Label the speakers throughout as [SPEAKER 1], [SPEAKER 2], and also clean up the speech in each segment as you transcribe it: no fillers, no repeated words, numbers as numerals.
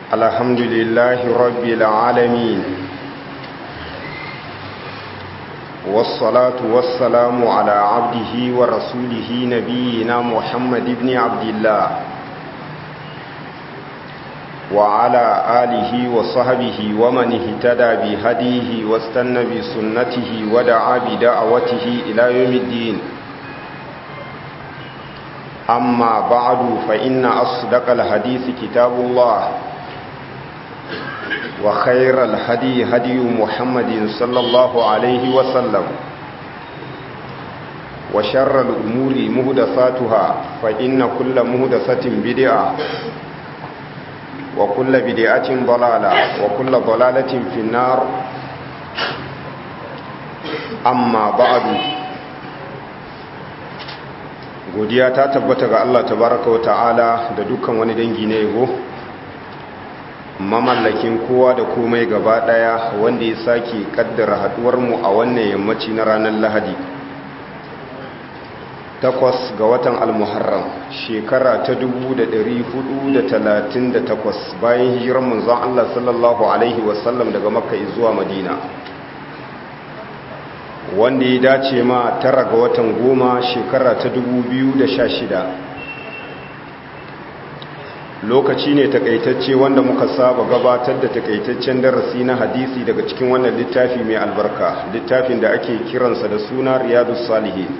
[SPEAKER 1] الحمد لله رب العالمين والصلاة والسلام على عبده ورسوله نبينا محمد بن عبد الله وعلى آله وصحبه ومن اهتدى بهديه واستنى بسنته ودعا بدعوته إلى يوم الدين أما بعد فإن أصدق الحديث كتاب الله وخير الهدي هدي محمد صلى الله عليه وسلم وشر الأمور مهدساتها فإن كل مهدسة بدعة وكل بدعة ضلالة وكل ضلالة في النار أما بعد godiya ta tabbata ga Allah tabaraka wa ta'ala da dukkan wani dangi na yabo mamallakin kowa da komai gaba daya wanda ya sake kaddara haduwar mu a wannan yammaci na ranar Lahadi 8 ga watan al-Muharram shekara ta 1438 bayan hijirar manzon Allah sallallahu alaihi wasallam daga Makka zuwa Madina wanda ya dace ma 9 ga watan 10 shekara ta 2016 lokaci ne takaitacce wanda muka saba gabatar da takaitaccen darasi na hadisi daga cikin wannan littafi mai albarka littafin da ake kiransa da suna Riyadus Salihin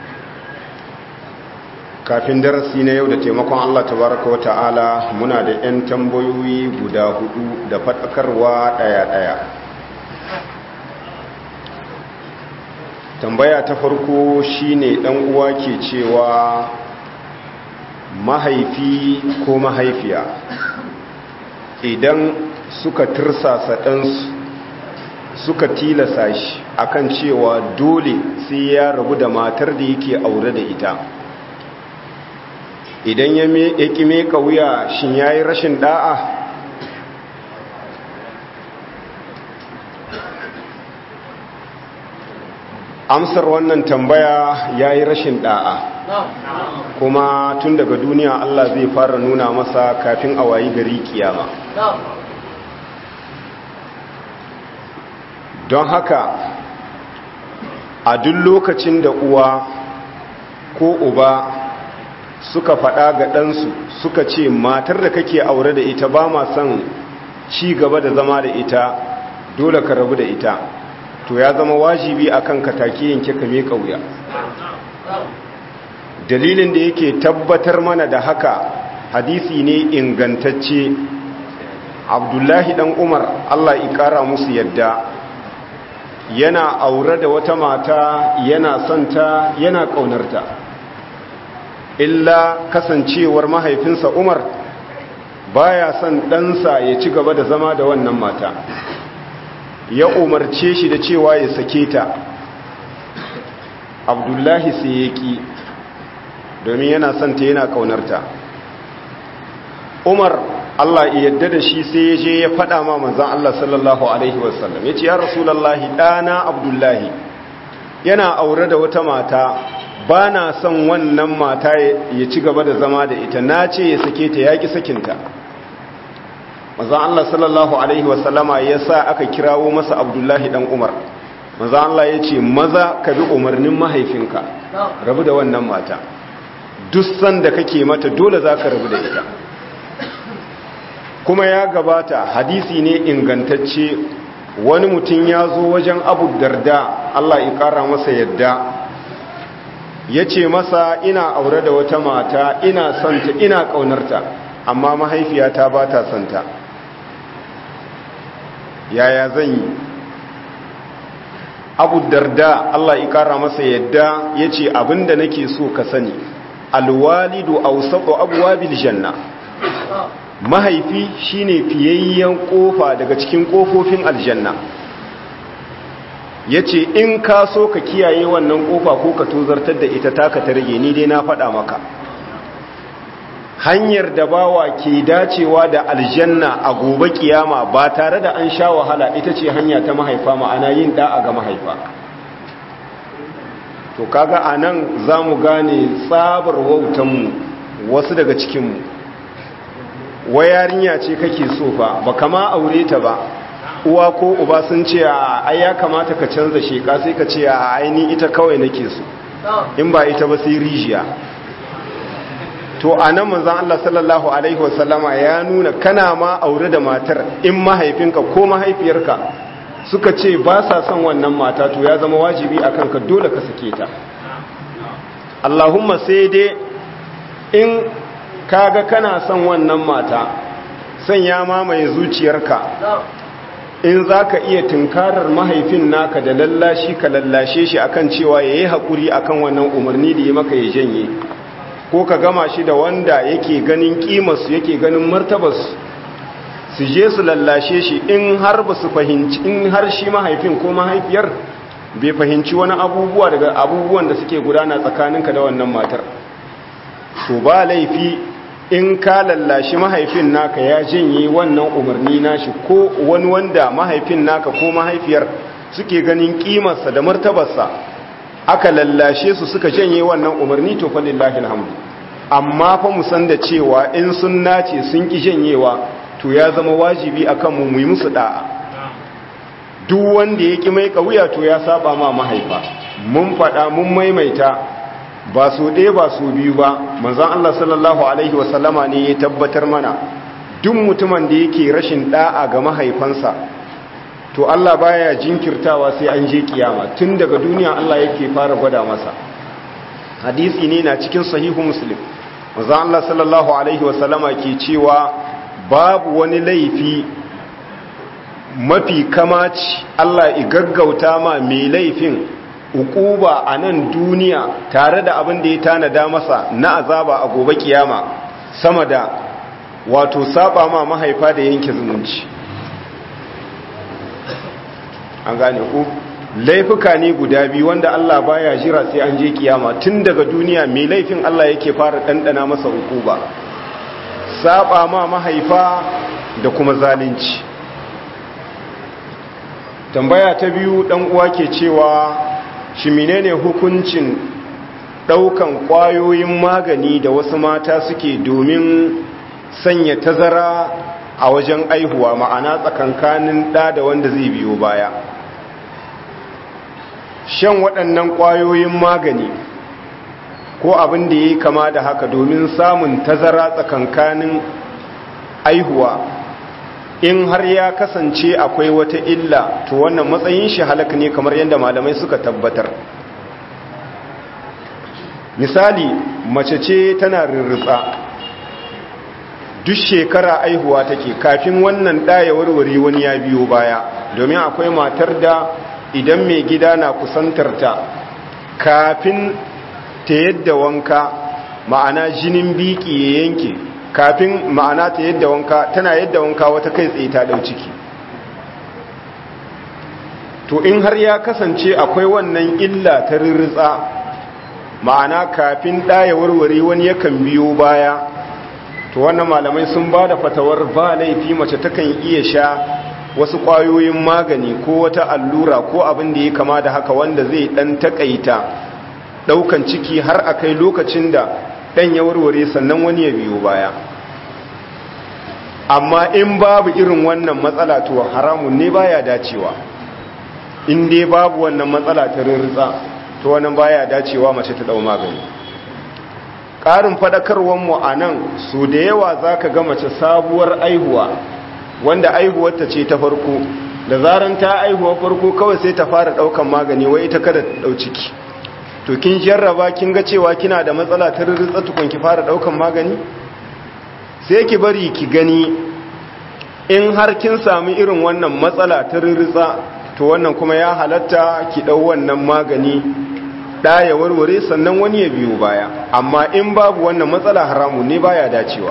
[SPEAKER 1] kafin darasi na yau da taimakon Allah tabaraka wata'ala muna da 'yan tambayoyi guda 4 da faɗakarwa ɗaya-ɗaya. Tambaya ta farko shine dan uwa ke cewa mahaifi ko mahaifiya idan suka tirsasa ɗansu suka tilasa shi akan cewa dole sai ya rabu da matar da yake aure da ita idan ya ƙi meka wuya shin yayi rashin da'a? Amsar wannan tambaya yayi rashin da'a kuma tun daga duniya Allah zai fara nuna masa kafin a wayi gari kiyama don haka a duk lokacin da uwa ko uba suka faɗa ga ɗansu suka ce matar da kake aure da ita ba ma son ci gaba da zama da ita dole ka rabu da ita to ya zama wajibi akan ka take yanke ka me kauya dalilin da yake tabbatar mana da haka hadisi ne ingantacce Abdullahi dan Umar Allah ya kara musu yadda yana aure da wata mata yana santa yana kaunarta illa kasancewar mahaifinsa Umar baya son ɗansa ya ci gaba da zama da wannan mata ya umarce shi da cewa ya sake ta Abdullahi sai ya ki domin yana son ta yana kaunarta Umar Allah ya yarda da shi sai ya je ya faɗa ma manzon Allah sallallahu alaihi wasallam yace ya rasulullahi dana Abdullahi yana aure da wata mata bana son wannan mata ya ci gaba da zama da ita nace ya sake ta yaki sakinta manzon Allah sallallahu alaihi wasallama yasa aka kirawo masa Abdullahi dan Umar manzon Allah yace maza ka bi umarnin mahaifinka rabu da wannan mata duk sanda kake mata dole zaka rabu da ita kuma ya gabata hadisi ne ingantacce wani mutum ya zo wajen Abu Darda Allah ya kara masa yadda yace masa ina aure da wata mata ina santa ina kaunarta amma mahaifiyata ba ta santa yaya zan yi Abu Darda Allah ya kara masa yadda yace abinda nake so ka sani alwalidu awsaqu abwabil janna mahaifi shine fiyayyen kofa daga cikin kofofin aljanna yace in ka so ka kiyaye wannan kofa ko ka tozartar da ita taka ta rage ni dai na faɗa maka hanyar da bawa ke dacewa da aljanna a gobe kiyama ba tare da an sha wahala ita ce hanya ta mahaifa ma'ana yin da'a ga mahaifa to kaga anan zamu gane tsabar wautanmu wasu daga cikinmu yarinya ce kake so fa ba kama aure ta ba, uwa ko uba sun ce ai ya kamata ka canza sheka, sai ka ce a aini ita kawai nake so, in ba ita ba sai rijiya. to anan manzon Allah sallallahu alaihi wasallama ya nuna kana ma aure da matar in mahaifinka ko mahaifiyarka suka ce ba sa son wannan mata, to ya zama wajibi akan ka dole ka sake ta. Allahumma sai dai in kaga kana son wannan mata, son ya mamaye zuciyarka, in zaka iya tunkarar mahaifin naka da lallashi ka lallashe shi akan cewa yayi hakuri akan wannan umarni da ya maka ya janye, ko ka gama shi da wanda yake ganin kimarsu yake ganin martabarsu, su je su lallashe shi in har ba su fahimci, in har shi mahaifin ko mahaifiyar bai fahimci wani abubuwa daga abubuwan da suke gudana tsakaninka da wannan matar, to ba laifi in ka lallashi mahaifin naka ya janye wannan umarni nashi, ko wani wanda mahaifin naka ko mahaifiyar suke ganin kimarsa da martabarsa aka lallashe su suka janye wannan umarni, to fa lillahi alhamdu. Amma fa mu san da cewa in sun nace sun ki janyewa, to ya zama wajibi akan mu yi musu da'a. Duk wanda ya ki mai kauya to ya saba ma mahaifa. Mun faɗa mun maimaita ba su ɗaya ba su biyu ba, manzon Allah sallallahu alaihi wasallama ne ya tabbatar mana duk mutumin da yake rashin da'a ga mahaifansa, to Allah baya jinkirtawa sai an je kiyama, tun daga duniya Allah yake fara gwada masa. Hadisi ne na cikin sahihu Muslim, manzon Allah sallallahu alaihi wasallama ke cewa babu wani laifi mafi kamaci Allah ya gaggauta ma mai laifin ukuba a nan duniya tare da abin da ya tanada masa na azaba a gobe kiyama, sama da wato saba ma mahaifa da yanke zumunci. An gane ku, laifuka ne guda biyu wanda Allah baya jira sai an je kiyama, tun daga duniya mai laifin Allah yake fara dandana masa ukuba, saba ma mahaifa da kuma zalunci. Tambaya ta biyu, dan uwa ke cewa shi menene hukuncin daukan kwayoyin magani da wasu mata suke domin sanya tazara a wajen aihuwa, ma'ana tsakankanin ɗa da wanda zai biyo baya. Shan waɗannan ƙwayoyin magani ko abin da ya yi kama da haka domin samun tazara tsakankanin aihuwa, in har ya kasance akwai wata illa, to wannan matsayin shi halaka ne kamar yadda malamai suka tabbatar. Misali, mace ce tana rirritsa, duk shekara aihuwa take, kafin wannan ɗaya warware wani ya biyo baya, domin akwai matar da idan mai gida na kusantarta kafin ta yadda wanka, ma'ana jinin biki ya yanke, kafin ma'ana ta yadda wanka, tana yadda wanka wata kai tsaye ta ɗau ciki. To in har ya kasance akwai wannan illa ta rirritsa, ma'ana kafin ɗaya warware wani yakan biyo baya, to wannan malamai sun ba da fatawar ba laifi mace takan iya sha wasu ƙwayoyin magani ko wata allura ko abin da ya kama da haka, wanda zai ɗan taƙaita ɗaukan ciki har a kai lokacin da ɗan ya warware sannan wani ya biyo baya. Amma in babu irin wannan matsala, to haramun ne, baya dacewa. In dai babu wannan matsala ta rirritsa, to wannan baya dacewa mace ta ɗau magani. Ƙarin faɗakarwanmu a nan, so da yawa za ka ga mace sabuwar aihuwa, wanda aihuwarta ce ta farko, da zaran ta aihuwa farko kawai sai ta fara ɗaukan magani, wai ita kada ta ɗau ciki. To kin jarraba kin ga cewa kina da matsala ta rirritsa tukun ki fara ɗaukan magani? Sai ki bari ki gani, in har kin sami irin wannan matsala ta rirritsa, to wannan kuma ya halatta ki ɗau wannan magani, ɗaya warware sannan wani ya biyo baya. Amma in babu wannan matsala, haramu ne, baya dacewa.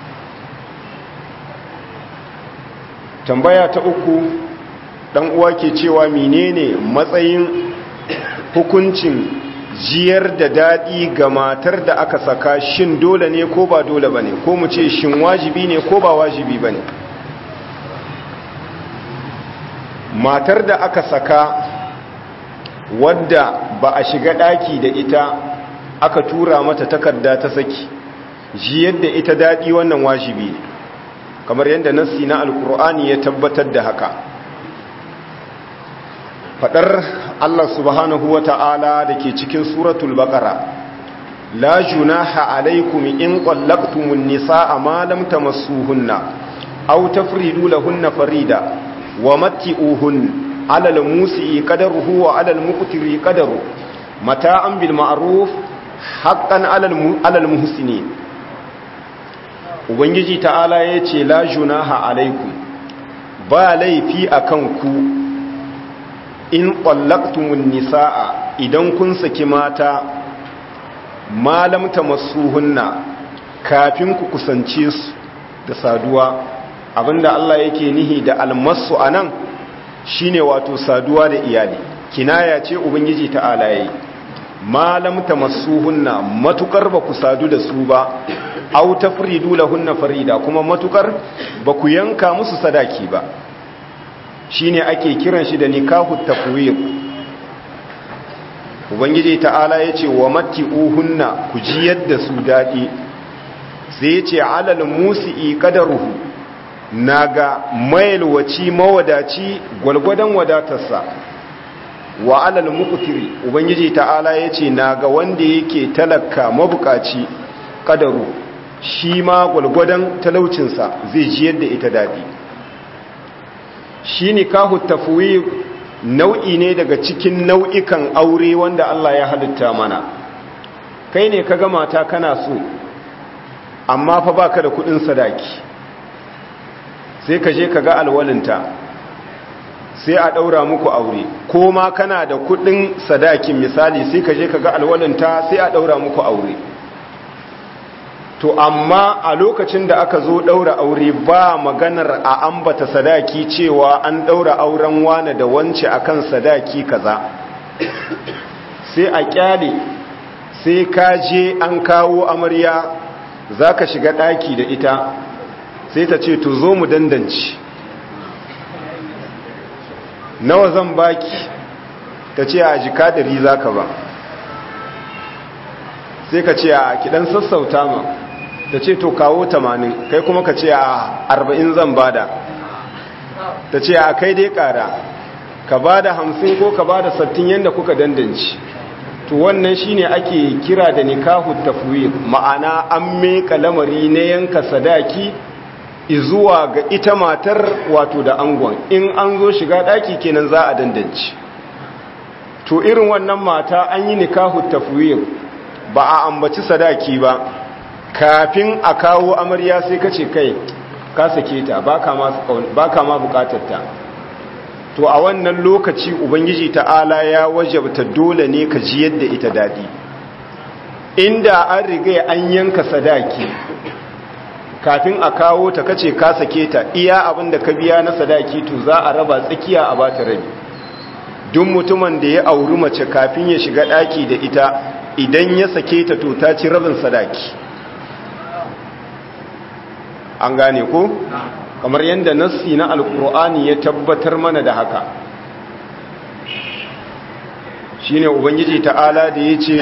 [SPEAKER 1] Tambaya ta uku, dan uwa ke cewa menene matsayin hukuncin jiyar da daɗi ga matar da aka saka, shin dole ne ko ba dole bane, ko mu ce shin wajibi ne ko ba wajibi bane? Matar da aka saka wadda ba a shiga ɗaki da ita, aka tura mata takarda ta saki, jiyar da ita daɗi wannan wajibi ne. kamar yadda nassi na alkur'ani ya tabbatar da haka. Fadar Allah subhanahu wa ta'ala da ke cikin suratul baqara, la junaha alaikum in qallaqtumun nisaa ma lam tamassuhunna aw tafridu lahunna farida wa matti'uhun 'ala al-musi'i qadaruhu wa 'ala al-muqtiri qadaru mata'an bil ma'ruf haqqan 'ala al-muhsinin. Ubangiji ta'ala yace la junaha alaikum, ba laifi akan ku in qallaqtumun nisaa idan kun saki mata malam tamassuhunna kafin ku kusance su da saduwa. Abinda Allah yake nihi da almasu anan shine wato saduwa da iyali, kinaya ce ubangiji ta'ala yayi. malam tamassuhunna matukar ba ku sadu da su ba, aw tafridu lahunna farida, kuma matukar ba ku yanka musu sadaki ba, shine ake kiran shi da nikahu tafwid. Ubangiji ta'ala yace wa matti'uhunna, ku ji yadda su dadi, sai yace alal musi'i qadaruhu, naga mailwaci mawadaci gwalgwadon wadatarsa, wa alal muqtiri, ubangiji ta'ala yace naga wanda yake talaka mabukaci qadaru, shi ma gwalgwadon talaucinsa zai ji yadda ita dadi. Shi nikahu tafwid nau'i ne daga cikin nau'ikan aure wanda Allah ya halitta mana. Kai ne kaga mata kana so amma fa baka da kudin sadaki, sai ka je kaga alwalinta sai a daura muku aure, ko ma kana da kudin sadakin misali sai ka je kaga alwalinta sai a daura muku aure. To amma a lokacin da aka zo daura aure ba maganar a ambata sadaki cewa an daura auren wane da wance akan sadaki kaza, sai a kyale, sai ka je an kawo amarya zaka shiga daki da ita, sai ta ce to zo mu dandanci, nawa zan baki, ta ce a jika 100 zaka ba, sai ka ce a kidan sassauta ma, ta ce to kawo 80, kai kuma ka ce a 40 zan bada, ta ce a kai dai kara, ka bada 50 ko ka bada 60 yanda kuka dandanci. To wannan shine ake kira da nikahu tafwid, ma'ana an meka lamari na yanka sadaki izuwa ga ita matar wato da angon, in an zo shiga daki kenan za a dandanci. To irin wannan mata an yi nikahu tafwid, ba a ambaci sadaki ba, kafin a kawo amarya sai ka ce kai ka sake ta, baka ma bukatar ta. To a wannan lokaci ubangiji ta'ala ya wajabta dole ne ka ji yadda ita dadi. Inda an riga an yanka sadaki kafin a kawo ta kace ka sake ta, iya abinda ka biya na sadaki to za a raba tsakiya a bata rabi. Duk mutumin da ya auri mace kafin ya shiga daki da ita, idan ya sake ta to ta ci rabin sadaki. An gane ko? Kamar yadda nassi na alkur'ani ya tabbatar mana da haka. Shine ubangiji ta'ala da yace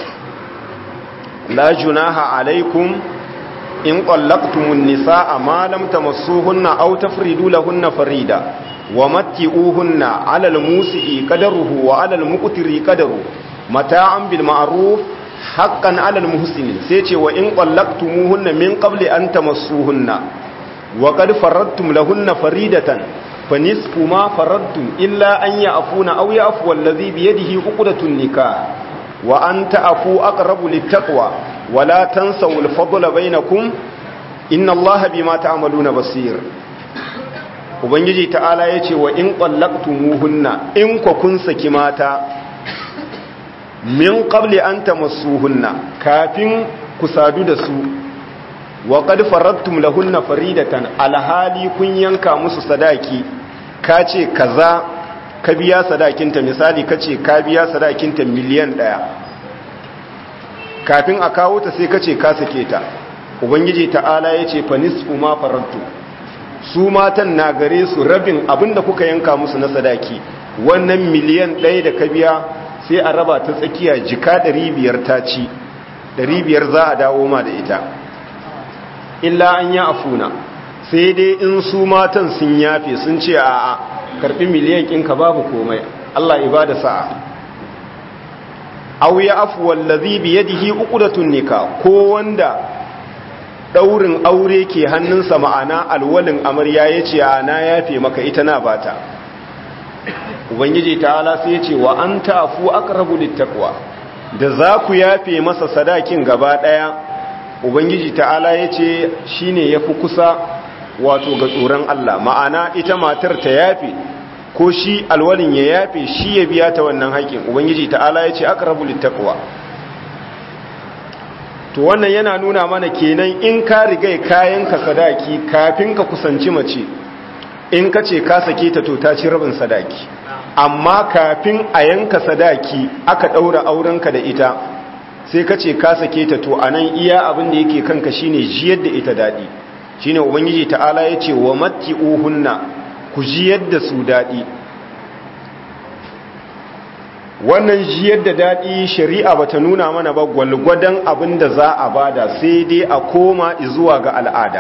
[SPEAKER 1] la junaha alaikum in qallaqtumun nisaa ma lam tamassuhunna aw tafridu lahunna farida wa matti'uhunna 'ala al-musi'i qadaruhu wa 'ala al-muqtiri qadaru mata'an bil ma'ruf haqqan 'ala al-muhsinin. sai ce wa in qallaqtumuhunna min qabli an tamassuhunna wa qad faradtum lahunna faridatan fa nisfu ma faradtum illa an ya'funa aw ya'fu alladhi bi yadihi 'uqdatun nikah wa an ta'fu aqrabu lit-taqwa wa la tansaw al-fadla bainakum inna Allaha bima ta'maluna basir. Ubangiji ta'ala yace wa in qallaqtumuhunna, in kun saki mata min qabli an tamassuhunna, kafin ku sadu da su, wa qad faradtum lahunna faridatan, alhali kun yanka musu sadaki, kace kaza ka biya sadakinta, misali kace ka biya sadakinta miliyan 1, kafin a kawo ta sai kace ka sake ta. Ubangiji ta'ala yace fa nisfu ma faradtum, su matan na gare su rabin abinda kuka yanka musu na sadaki. Wannan miliyan 1 da ka biya sai a raba ta tsakiya, jika 500 ta ci, 500 za a dawo ma da ita. Illa an ya afuna, sai dai in su matan sun yafe sun ce a'a karbi miliyan ɗinka babu komai Allah ibada sa'a aw ya afu wallazi bi yadihi uqdatun nikah ko wanda daurin aure ke hannunsa ma'ana alwalin amarya yace na yafe maka ita na bata ubangiji ta'ala sai yace wa anta afu aqrabu littaqwa da za ku yafe masa sadakin gaba daya ubangiji ta'ala yace shine yafi kusa wato ga tsoron Allah ma'ana ita matar ta yafe ko shi alwalin ya yafe shi ya biya ta wannan haƙin ubangiji ta'ala ya ce aqrabu littaqwa to wannan yana nuna mana kenan in ka riga kayan ka sadaki kafin ka kusanci mace in ka ce ka sake ta to ta ci rabin sadaki amma kafin a yanka sadaki aka daura aurenka da ita sai ka ce ka sake ta to anan iya abin da yake kanka shine jiyar da ita dadi shine ubangiji ta'ala ya ce wa matti'uhunna ku jiyar da su daɗi wannan jiyar da daɗi shari'a ba ta nuna mana ba gwalgwadon abin da za a bada sai dai a koma zuwa ga al'ada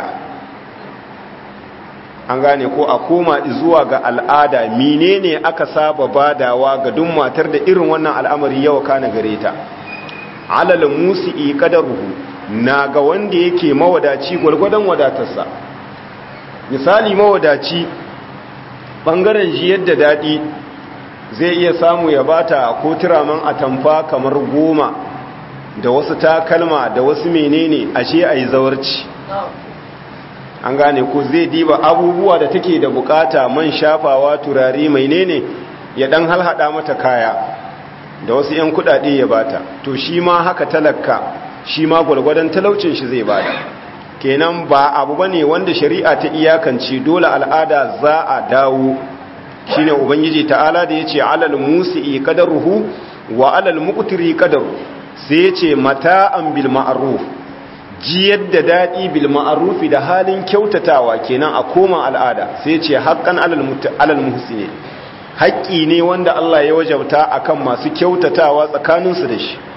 [SPEAKER 1] an gane ko a koma zuwa ga al'ada menene aka saba badawa ga duk matar da irin wannan al'amari yawa kana gare ta alal musi'i qadaruhu na ga wanda yake mawadaci gwalgwadon wadatarsa misali mawadaci bangaren ji yadda daɗi zai iya samu ya bata ko turaman atamfa kamar 10 da wasu takalma da wasu menene ashe a yi zawarci an gane ko zai diba abubuwa da take da bukata man shafawa turare menene ya dan halhada mata kaya da wasu 'yan kudade ya bata to shi ma haka talaka shi ma gwalgwadon talaucin shi zai bada kenan ba abu bane wanda shari'a ta iyakance dole al'ada za a dawo shine ubangiji ta'ala da yace alal musi'i qadaruhu wa alal muqtiri qadaru sai yace mata'an bil ma'ruf ji yadda dadi bil ma'ruf da halin kyautatawa kenan a koma al'ada sai yace haqqan alal muhsini haƙƙi ne wanda Allah ya wajabta akan masu kyautatawa tsakaninsu da shi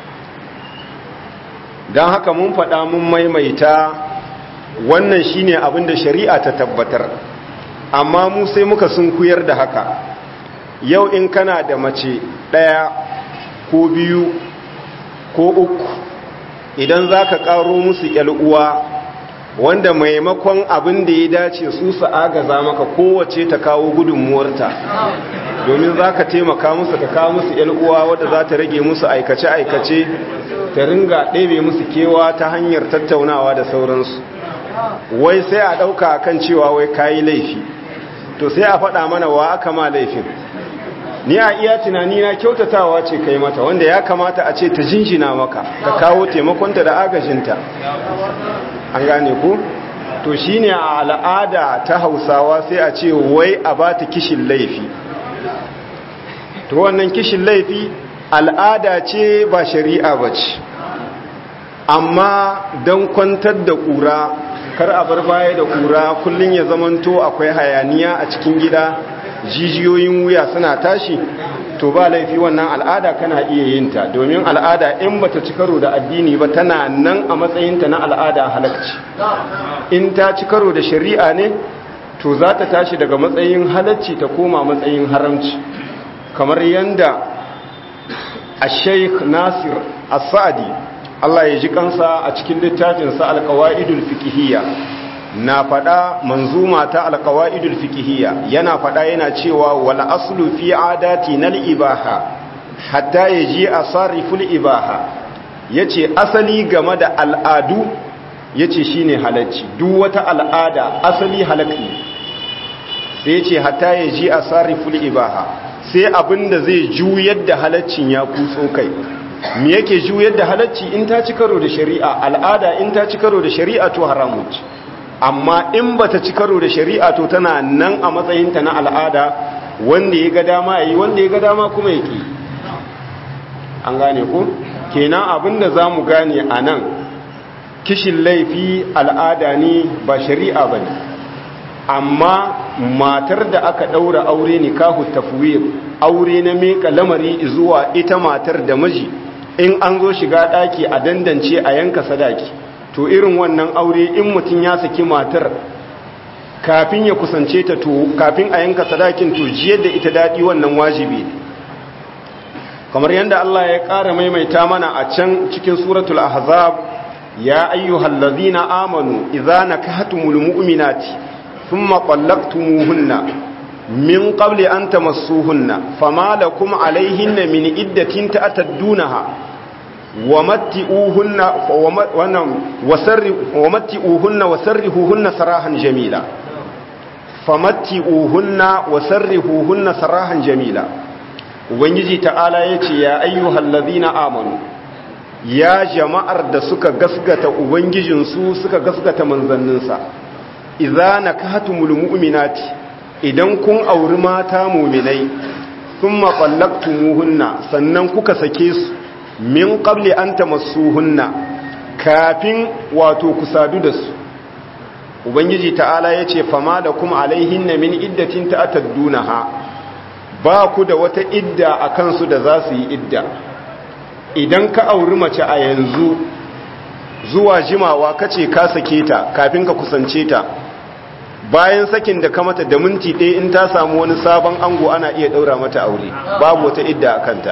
[SPEAKER 1] dan haka mun faɗa mun maimaita wannan shine abin da shari'a ta tabbatar amma mu sai muka sunkuyar da haka yau in kana da mace 1 ko 2 ko 3 idan zaka karo musu uwa wanda maimakon abin da ya dace su agaza maka kowace ta kawo gudunmuwarta domin zaka taimaka musu ka kawo musu uwa wadda za ta rage musu aikace-aikace ta ringa ɗebe musu kewa ta hanyar tattaunawa da sauransu wai sai a ɗauka kan cewa wai kayi laifi to sai a faɗa mana wa aka ma laifin ni a iya tunani na kyautatawa ce kai mata wanda ya kamata a ce ta jinjina maka ka kawo taimakonta da agajinta an gane ku to shine a al'ada ta Hausawa sai a ce wai a ba ta kishin laifi to wannan kishin laifi al'ada ce ba shari'a ba ce amma don kwantar da ƙura kar a bar baya da ƙura kullum ya zamanto akwai hayaniya a cikin gida jijiyoyin wuya suna tashi to ba laifi wannan al'ada kana iya yin ta domin al'ada in bata ci karo da addini ba tana nan a matsayinta na al'ada halacci in ta ci karo da shari'a ne to za ta tashi daga matsayin halacci ta koma matsayin haramci kamar yanda Sheikh Nasir As-Sa'di Allah ya ji kansa a cikin littafinsa Al-Qawaidul Fiqhiyya na fada manzuma ta Al-Qawaidul Fiqhiyya yana fada yana cewa wal aslu fi adati nal ibaha hatta yaji asariful ibaha yace asali game da al'adu yace shine halacci duk wata al'ada asali halakki sai yace hatta yaji asariful ibaha sai abinda zai juyar da halaccin ya kutso kai me yake juyar da halacci in ta ci karo da shari'a al'ada in ta ci karo da shari'a to haramun ce amma in bata ci karo da shari'a to tana nan a matsayinta na al'ada wanda ya ga dama yayi wanda ya ga dama kuma yake an gane ko kenan abinda zamu gane anan kishin laifi al'ada ne ba shari'a bane amma matar da aka daura aure nikahu tafwid aure na meka lamari zuwa ita matar da miji in an zo shiga daki a dandance a yanka sadaki to irin wannan aure in mutum ya saki matar kafin ya kusance ta to kafin a yanka sadakin to jiyar da ita daɗi wannan wajibi ne kamar yadda Allah ya ƙara maimaita mana a can cikin suratul ahzab ya ayyuhal ladzina amanu idza nakahtumul mu'minati thumma talaqtumuhunna min qabli an tamassuhunna fama lakum alayhinna min iddatin ta'taddunaha wamatti'uhunna wasarrihuhunna sarahan jamila famatti'uhunna wasarrihuhunna sarahan jamila ubangiji ta'ala yace ya ayyuhal ladzina amanu ya jama'ar da suka gasgata ubangijinsu suka gasgata manzanninsa idza nakahtumul mu'minati idan kun auri mata mu'minai thumma qallaqtumuhunna sannan kuka sake su min qabli an tamassuhunna kafin wato ku sadu da su ubangiji ta'ala yace fama da kuma alaihinna min iddatin ta'taddunaha ba ku da wata idda akan su da za su yi idda idan ka auri mace a yanzu zuwa jimawa kace ka sake ta kafin ka kusance ta bayan sakin da ka mata da minti ɗaya in ta samu wani sabon ango ana iya ɗaura mata aure babu wata idda a kanta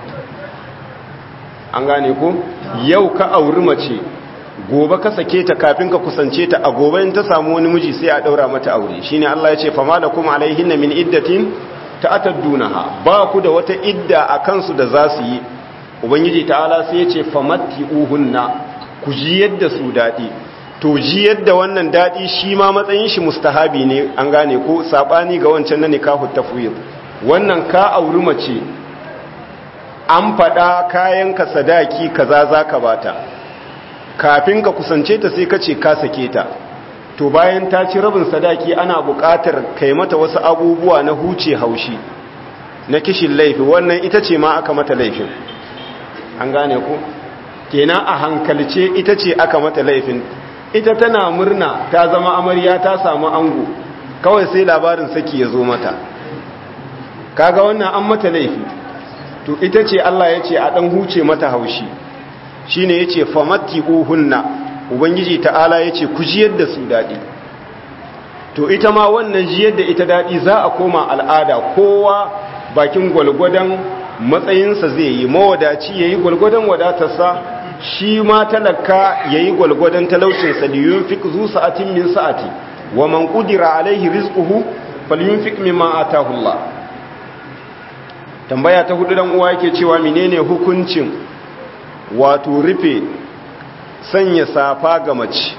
[SPEAKER 1] an gane ku yau ka auri mace gobe ka sake ta kafin ka kusance ta a gobe in ta samu wani miji sai a ɗaura mata aure shine Allah ya ce fama da kuma alaihinna min iddatin ta'taddunaha ba ku da wata idda a kansu da za su yi ubangiji ta'ala sai ya ce famatti'uhunna ku ji yadda su daɗi to ji yadda wannan daɗi shi ma matsayin shi mustahabi ne an gane ko sabani ga wancan na nikahu tafwid wannan ka auri mace an faɗa kayanka sadaki kaza zaka bata kafin ka kusance ta sai ka ce ka sake ta to bayan ta ci rabin sadaki ana buƙatar kai mata wasu abubuwa na huce haushi na kishin laifi wannan ita ce ma aka mata laifin an gane ku kenan a hankalce ita ce aka mata laifin ita tana murna ta zama amarya ta samu ango kawai sai labarin saki ya zo mata kaga wannan an mata laifi to ita ce Allah ya ce a ɗan huce mata haushi shi ne ya ce famatti uhunna ubangiji ta'ala ya ce ku jiyar da su daɗi to ita ma wannan jiyar da ita daɗi za a koma al'ada kowa bakin gwalgwadon matsayinsa zai yi mawadaci ya yi gwalgwadon wadatarsa shi ma talaka ya yi gwalgwadon talaucinsa da yun fi zu sa'atin min sa'ati wa man ƙudira alaihi rizquhu falyun fi mimma atahullah tambaya ta hudu dan uwa yake cewa menene hukuncin wato rufe sanya safa ga mace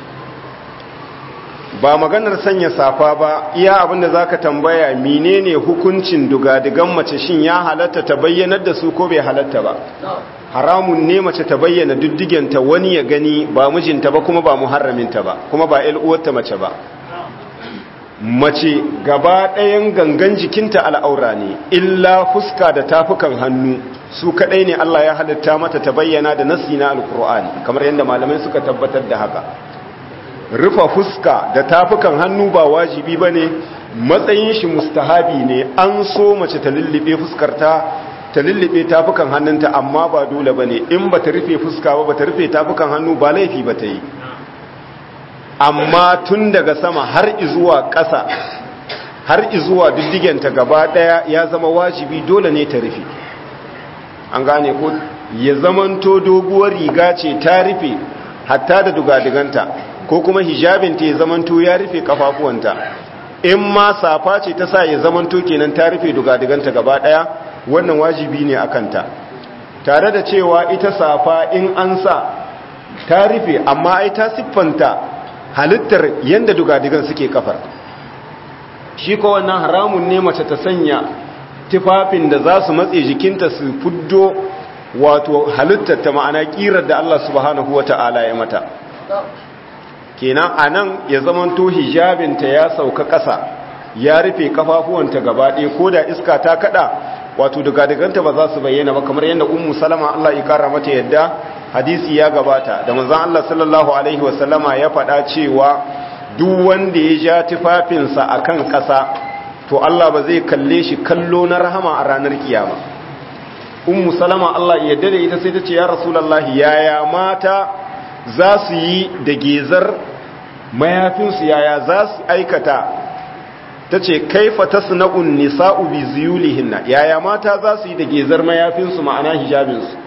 [SPEAKER 1] ba maganar sanya safa ba iya abinda zaka tambaya menene hukuncin dugadigan mace shin ya halatta ta bayyanar da su ko bai halatta ba haramun ne mace ta bayyana diddigenta wani ya gani ba mijinta ba kuma ba muharraminta ba kuma ba ƴar uwarta mace ba mace gaba ɗayan gangan jikinta al'aura ne illa fuska da tafukan hannu su kaɗai ne Allah ya halitta mata ta bayyana da nasi na alkur'ani kamar yadda malamai suka tabbatar da haka rufa fuska da tafukan hannu ba wajibi ba ne matsayin shi mustahabi ne an so mace ta lullube fuskarta ta lullube tafukan hannunta amma ba dole ba ne in ba ta rufe fuska ba ta rufe tafukan hannu ba laifi ba ta yi amma tun daga sama har izuwa ƙasa har izuwa diddigenta gaba ɗaya ya zama wajibi dole ne ta rufe an gane ko ya zamanto doguwar riga ce ta rufe hatta da dugadiganta ko kuma hijabinta ya zamanto ya rufe kafafuwanta in ma safa ce ta sa ya zamanto kenan ta rufe dugadiganta gaba ɗaya wannan wajibi ne a kanta tare da cewa ita safa in an sa ta rufe amma ai ta siffanta halittar yadda dugadigan suke kafar shi ko wannan haramun ne mace ta sanya tufafin da za su matse jikinta su fuddo wato halittar ta ma'ana kirar da Allah subhanahu wata'ala ya mata kenan anan ya zamanto hijabinta ya sauka ƙasa ya rufe kafafuwanta gaba ɗaya ko da iska ta kada wato dugadiganta ba za su bayyana ba kamar yadda ummu salama Allah ya kara mata yadda hadisi ya gabata da manzon Allah sallallahu alaihi wasallama ya faɗa cewa duk wanda ya ja tufafinsa akan ƙasa to Allah ba zai kalle shi kallo na rahama a ranar kiyama ummu salama Allah ya yarda da ita sai ta ce ya rasulullahi yaya mata za su yi da gezar mayafinsu yaya za su aikata, ta ce kaifa tasna'un nisa'u bi ziyulihinna, yaya mata za su yi da gezar mayafinsu ma'ana hijabinsu.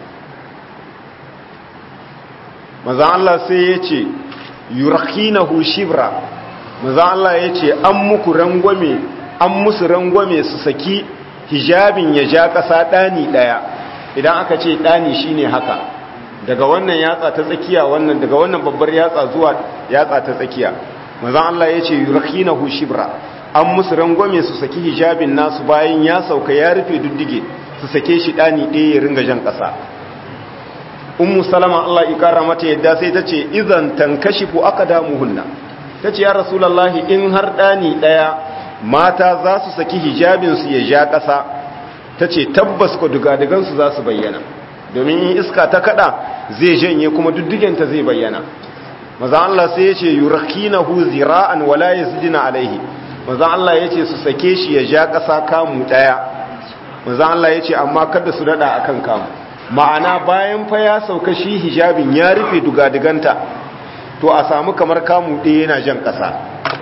[SPEAKER 1] maza Allah sai ya ce yurkhinahu shibra, maza Allah ya ce an musu rangwame su saki hijabin ya ja ƙasa ɗani ɗaya. Idan aka ce ɗani shine haka, daga wannan yatsa ta tsakiya, wannan daga wannan babbar yatsa zuwa yatsa ta tsakiya. maza Allah ya ce yurkhinahu shibra, an musu rangwame su saki hijabin nasu bayan ya sauka ya rufe duddige, su sake shi ɗani ɗaya ya ringa jan ƙasa. Ummu Salama Allah ikara mata yadda sai ta ce idan tankashifu aqdamuhunna, ta ce ya rasulullahi in har ɗani ɗaya mata za su saki hijabinsu ya ja ƙasa, ta ce tabbas ko dugadugansu za su bayyana, domin in iska ta kada zai janye kuma duddigenta zai bayyana. maza Allah sai ya ce yurkhinahu zira'an wala yazdina alaihi, maza Allah ya ce su sake shi ya ja ƙasa kamu ɗaya. maza Allah ya ce amma kada su daɗa akan kamu, ma'ana bayan fa ya sauka shi hijabin ya rufe dugadiganta, to a samu kamar kamu ɗaya yana jan ƙasa.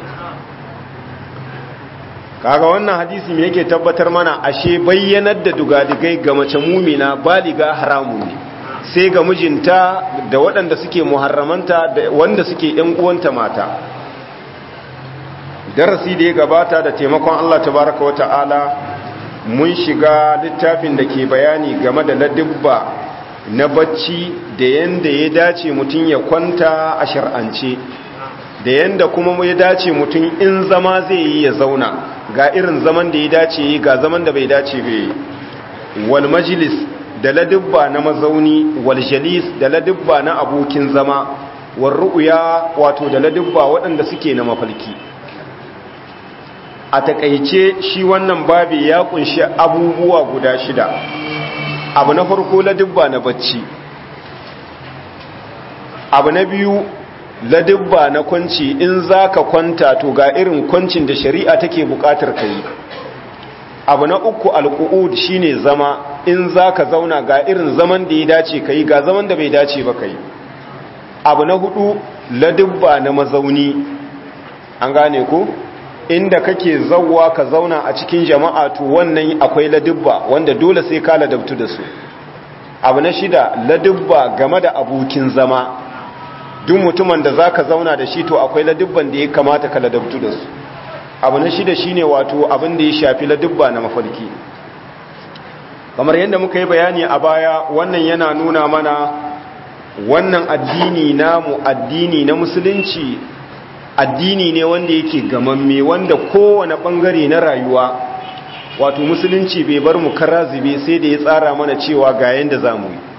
[SPEAKER 1] kaga wannan hadisi me yake tabbatar mana, ashe bayyanar da dugadigai ga mace mumina baliga haramun ne, sai ga mijinta da waɗanda suke muharramanta da wanda suke ‘yan uwanta mata. Darasi da ya gabata da taimakon Allah tabaraka wa ta'ala mun shiga littafin da ke bayani game da ladubba na bacci da yanda ya dace mutum ya kwanta a shar'ance, da yanda kuma ya dace mutum in zama zai yi ya zauna, ga irin zaman da ya dace yi ga zaman da bai dace bai yi. Wal majlis da ladubba na mazauni, wal jalis da ladubba na abokin zama, wal ru'ya wato da ladubba waɗanda suke na mafalki. A takaice shi wannan babi ya kunshi abubuwa guda 6. Abu na farko ladubba na bacci, abu na biyu ladubba na kwanci, in za ka kwanta to ga irin kwancin da shari'a take bukatar ka yi. Abu na uku alqu'ud shine zama, in za ka zauna ga irin zaman da ya dace ka yi, ga zaman da bai dace ba ka yi. Abu na 4 ladubba na mazauni, an gane ko inda kake zawwa ka zauna a cikin jama'a to wannan akwai ladubba wanda dole sai ka ladabtu da su. Abu na 6 ladubba game da abokin zama, duk mutumin da zaka zauna da shi to akwai ladubban da ya kamata ka ladabtu da su. Abu na 6 shine wato abin da ya shafi ladubba na mafarki. Kamar yadda muka yi bayani a baya, wannan yana nuna mana wannan addini namu, addini na musulunci, addini ne wanda yake gamamme, wanda kowane bangare na rayuwa wato musulunci bai bar mu karazibe, sai da ya tsara mana cewa ga yanda zamu yi.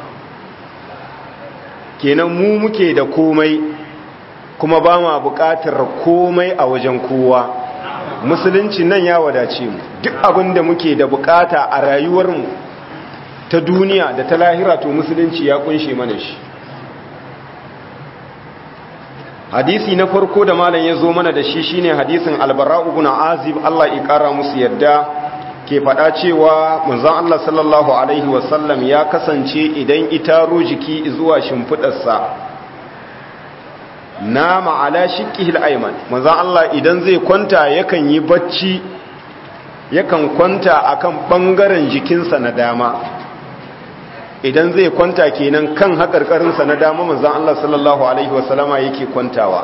[SPEAKER 1] Kenan mu muke da komai kuma ba ma buƙatar komai a wajen kowa. Musulunci nan ya wadace mu, duk abin da muke da buƙata a rayuwarmu ta duniya da ta lahira to musulunci ya kunshe mana shi. Hadisi na farko da malam ya zo mana da shi shine hadisin Al-Bara ibn Azib, Allah ya kara musu yadda, ke faɗa cewa manzon Allah sallallahu alaihi wasallam ya kasance idan itaro jiki zuwa shimfidarsa nama ala shiqqihil ayman, manzon Allah idan zai kwanta yakan yi bacci, yakan kwanta akan bangaren jikinsa na dama. Idan zai kwanta kenan kan haƙarƙarinsa na dama manzon Allah sallallahu alaihi wasallama yake kwantawa.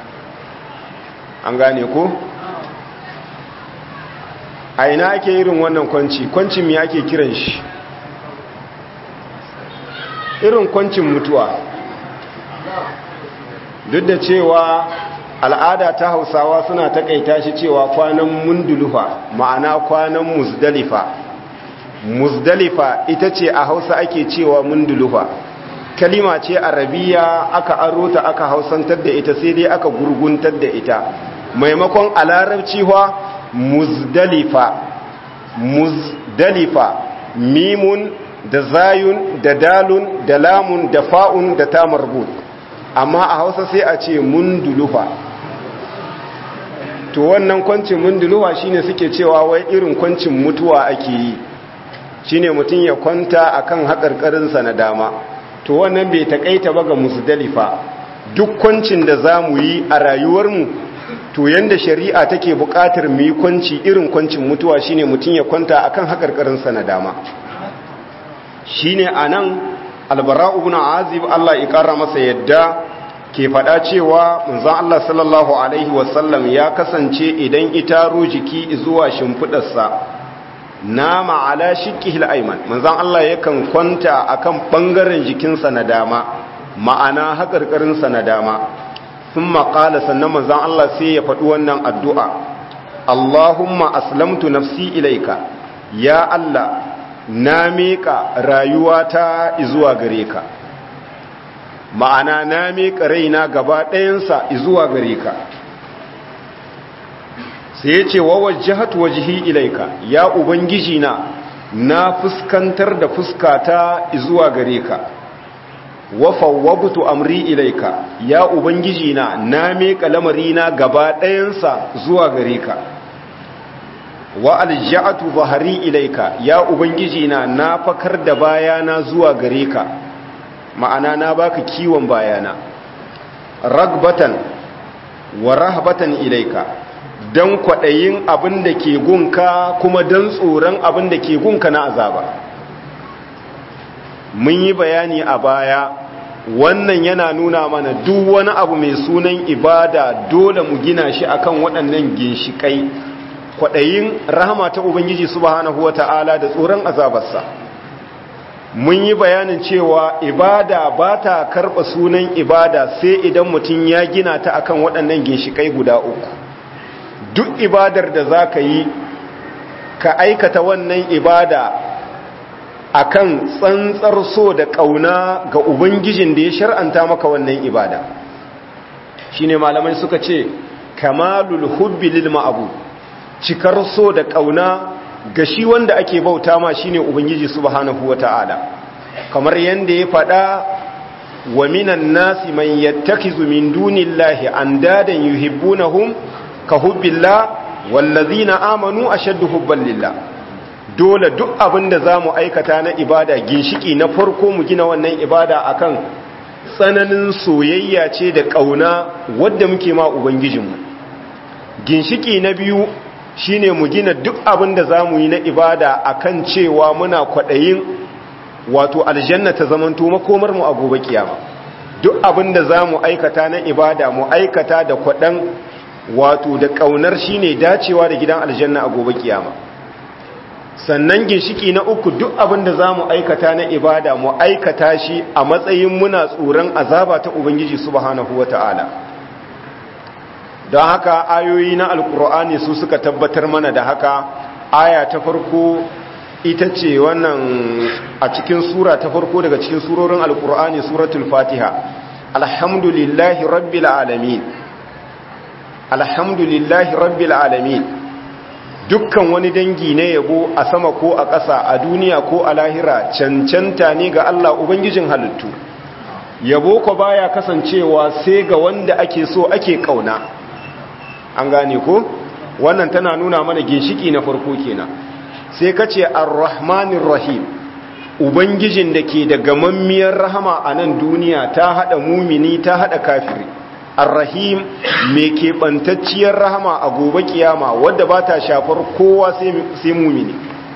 [SPEAKER 1] An gane ko? A ina ake irin wannan kwancin me ake kiran shi? Irin kwancin mutuwa. Duk da cewa al'ada ta Hausawa suna takaita shi cewa kwanan mundulufa, ma'ana kwanan muzdalifa. Muzdalifa ita ce a Hausa ake cewa mundulufa, kalima ce arabiya aka aro ta aka hausantar da ita, sai dai aka gurguntar da ita. Maimakon a larabci wa muzdalifa, muzdalifa mimun da zayun da dalun da lamun da fa'un da ta marbut, amma a Hausa sai a ce mundulufa. To wannan kwancin mundulufa shine suke cewa wai irin kwancin mutuwa ake yi, shine mutum ya kwanta akan haƙarƙarinsa na dama. To wannan bai taƙaita ba ga Muzdalifa, duk kwancin da za mu yi a rayuwarmu to yanda shari'a take buƙatar mu yi kwanci irin kwancin mutuwa shine mutum ya kwanta akan hakarkarinsa na dama. Shine anan Al-Bara ibn Azib Allah ya ƙara masa yadda ke faɗa cewa manzon Allah sallallahu alaihi wasallam ya kasance idan itaro jiki zuwa shimfidarsa nama ala shiqqihil ayman, manzon Allah yakan kwanta akan bangaren jikinsa na dama, ma'ana hakarkarinsa na dama. Thumma qala, sannan manzon Allah sai ya faɗi wannan addu'a, Allahumma aslamtu nafsi ilaika, ya Allah na miƙa rayuwata zuwa gare ka, ma'ana na miƙa raina gaba ɗayansa zuwa gare ka. Sai ya ce wa wajjahatu wajhi ilaika, ya ubangiji na fuskantar da fuskata zuwa gare ka. Wa fawwabtu amri ilaika, ya ubangiji na miƙa lamarina gaba ɗayansa zuwa gare ka. Wa alja'atu zahari ilaika, ya ubangiji na fakar da bayana zuwa gare ka, ma'ana na baka kiwon bayana. Ragbatan wa rahbatan ilaika, dan kwadayin abin da ke gunka kuma dan tsoron abin da ke gunka na azaba. Mun yi bayani a baya, wannan yana nuna mana duk wani abu mai sunan ibada dole mu gina shi akan waɗannan ginshikai, kwaɗayin rahama ta Ubangiji subhanahu wata'ala da tsoron azabarsa. Mun yi bayanin cewa ibada ba ta karɓa sunan ibada sai idan mutum ya gina ta akan waɗannan ginshikai guda uku. Duk ibadar da za ka yi, ka aikata wannan ibada akan tsantsar so da ƙauna ga Ubangijin da ya shar'anta maka wannan ibada. Shine malamai suka ce, kamalul hubbi lil ma'bud, cikar so da ƙauna ga shi wanda ake bauta ma shine Ubangiji subhanahu wata'ala. Kamar yanda ya faɗa, wa minan nasi man yattakizu min dunillahi andadan yuhibbunahum ka hubbillah wallazina amanu ashaddu hubban lillah. Dole duk abin da za mu aikata na ibada, ginshiki na farko mu gina wannan ibada akan tsananin soyayya ce da ƙauna wadda muke ma Ubangijinmu. Ginshiki na biyu shine mu gina duk abin da za mu yi na ibada akan cewa muna kwaɗayin wato aljanna ta zamanto makomar mu a gobe kiyama. Duk abin da za mu aikata na ibada mu aikata da kwaɗan wato da ƙaunar shine dacewa da gidan aljanna a gobe kiyama. Sannan ginshiki na uku, duk abin da za mu aikata na ibada mu aikata shi a matsayin muna tsoron azaba ta Ubangiji subhanahu wata'ala. Don haka ayoyi na alkur'ani su suka tabbatar mana da haka. Aya ta farko ita ce wannan a cikin sura ta farko daga cikin surorin alkur'ani, suratul fatiha. Alhamdulillahi rabbil alamin, alhamdulillahi rabbil alamin. Dukkan wani dangi na yabo a sama ko a ƙasa, a duniya ko a lahira, cancanta ne ga Allah Ubangijin halittu. Yabo ko baya kasancewa sai ga wanda ake so ake ƙauna. An gane ko? Wannan tana nuna mana ginshiki na farko kenan. Sai ka ce Ar-Rahmanir Rahim, Ubangijin da ke da gamammiyar rahama a nan duniya, ta haɗa mumini ta haɗa kafiri. Ar-Rahim mai keɓantacciyar rahama a gobe kiyama wadda ba ta shafar kowa sai mumini,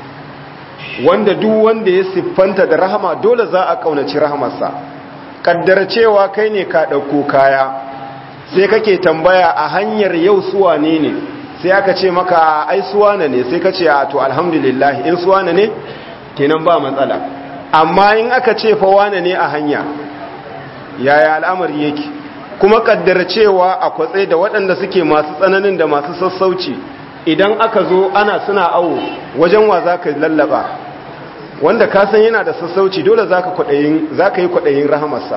[SPEAKER 1] wanda duk wanda ya siffanta da rahama dole za a ƙaunaci rahamarsa. Kaddara cewa kai ne ka ɗauko kaya, sai kake tambaya a hanyar yau suwane ne, sai aka ce maka ai suwane ne, sai ka ce a to alhamdulillah, in suwane ne kenan ba matsala. Amma in aka ce fa wane ne a hanya, yaya al'amari yake? Kuma kaddara cewa a kwatse da waɗanda suke masu tsananin da masu sassauci, idan aka zo suna awo, wajen wa za ka lallaba? Wanda ka san yana da sassauci dole za ka yi kwaɗayin rahamarsa.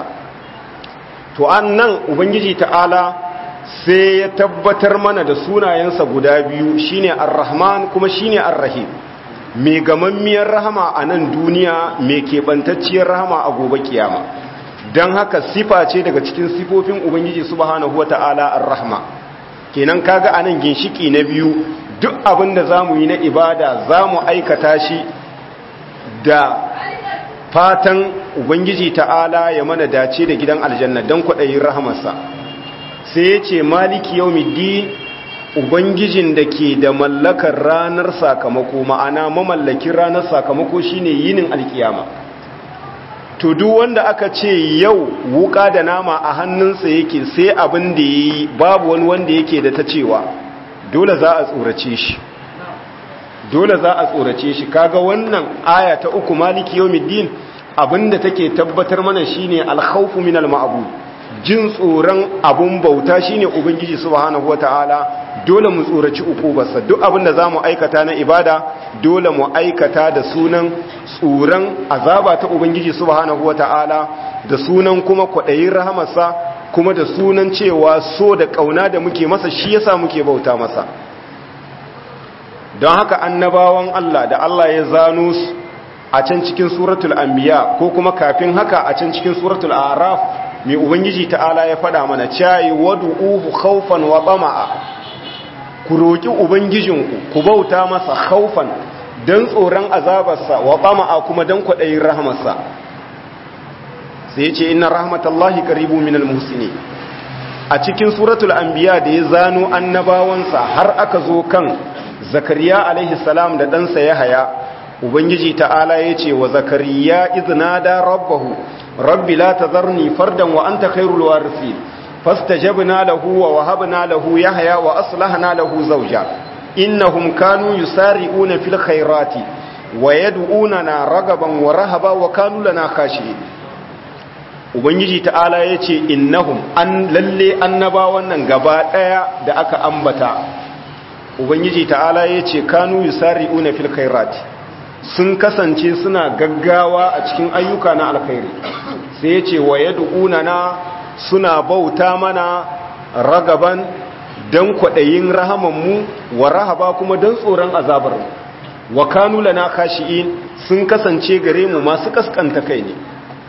[SPEAKER 1] To an nan Ubangiji ta'ala sai ya tabbatar mana da sunayensa guda biyu, shine Ar-Rahman kuma shine Ar-Rahim, mai gamammiyar rahama a nan duniya, mai keɓantacciyar rahama a gobe kiyama. Don haka sifa ce daga cikin sifofin Ubangiji subhanahu wata'ala Ar-Rahma. Kenan kaga anan ginshiki na biyu, duk abin da zamu yi na ibada zamu aikata shi da fatan ubangiji ta'ala ya mana dace da gidan aljanna don kwaɗayin rahamarsa sai ya ce maliki yawmiddin ubangijin da ke da mallakar ranar sakamako ma'ana mamallakin ranar sakamako shine yinin alkiyama to duk wanda aka ce yau wuka da nama a hannunsa yake sai abin da yayi babu wani wanda yake da ta cewa dole za a tsorace shi kaga wannan aya ta 3 maliki yawmiddin abinda take tabbatar mana shine al-khawfu min al-ma'bud jin tsoron abun bauta shine ubangiji subhanahu wataala dole mu tsoraci ukubarsa duk abinda zamu aikata na ibada dole mu aikata da sunan tsoron azaba ta ubangiji subhanahu wataala da sunan kuma kwadayin rahamarsa kuma da sunan cewa so da kauna da muke masa shi yasa muke bauta masa don haka annabawan Allah da Allah ya zano su a can cikin suratul anbiya ko kuma kafin haka a can cikin suratul a'raf mai ubangiji ta'ala ya faɗa mana cayi wad'uhu khawfan wa tama'a ku roki ubangijinku ku bauta masa khawfan dan tsoron azabarsa wa tama'a kuma dan kwadayin rahmarsa sai yace inna rahmatallahi qaribun minal muhsinin a cikin suratul anbiya da ya zano annabawansa har aka zo kan zakariya alaihi salam da ɗansa yahaya ubangiji ta'ala ya ce wa zakariya iznada rabbahu rabbi la tazarni fardan wa anta khairul warithin fastajabna lahu wa wahabna lahu yahya wa aslahna lahu zawja innahum kanu yusari'una fil khairati wa yad'unana ragaban wa rahaba wa kanu lana khashi'in ubangiji ta'ala ya ce innahum lalle annabawan nan gaba daya da aka ambata ubangiji ta'ala ya ce kanu yusari'una fil khairati sun kasance suna gaggawa a cikin ayyuka na alkhairi sai ya ce wa yad'una na suna bauta mana ragaban dan kwadayin rahamanmu wa rahaba kuma dan tsoron azabar wa kanu lana khashi'in sun kasance gare mu masu kaskanta kai ne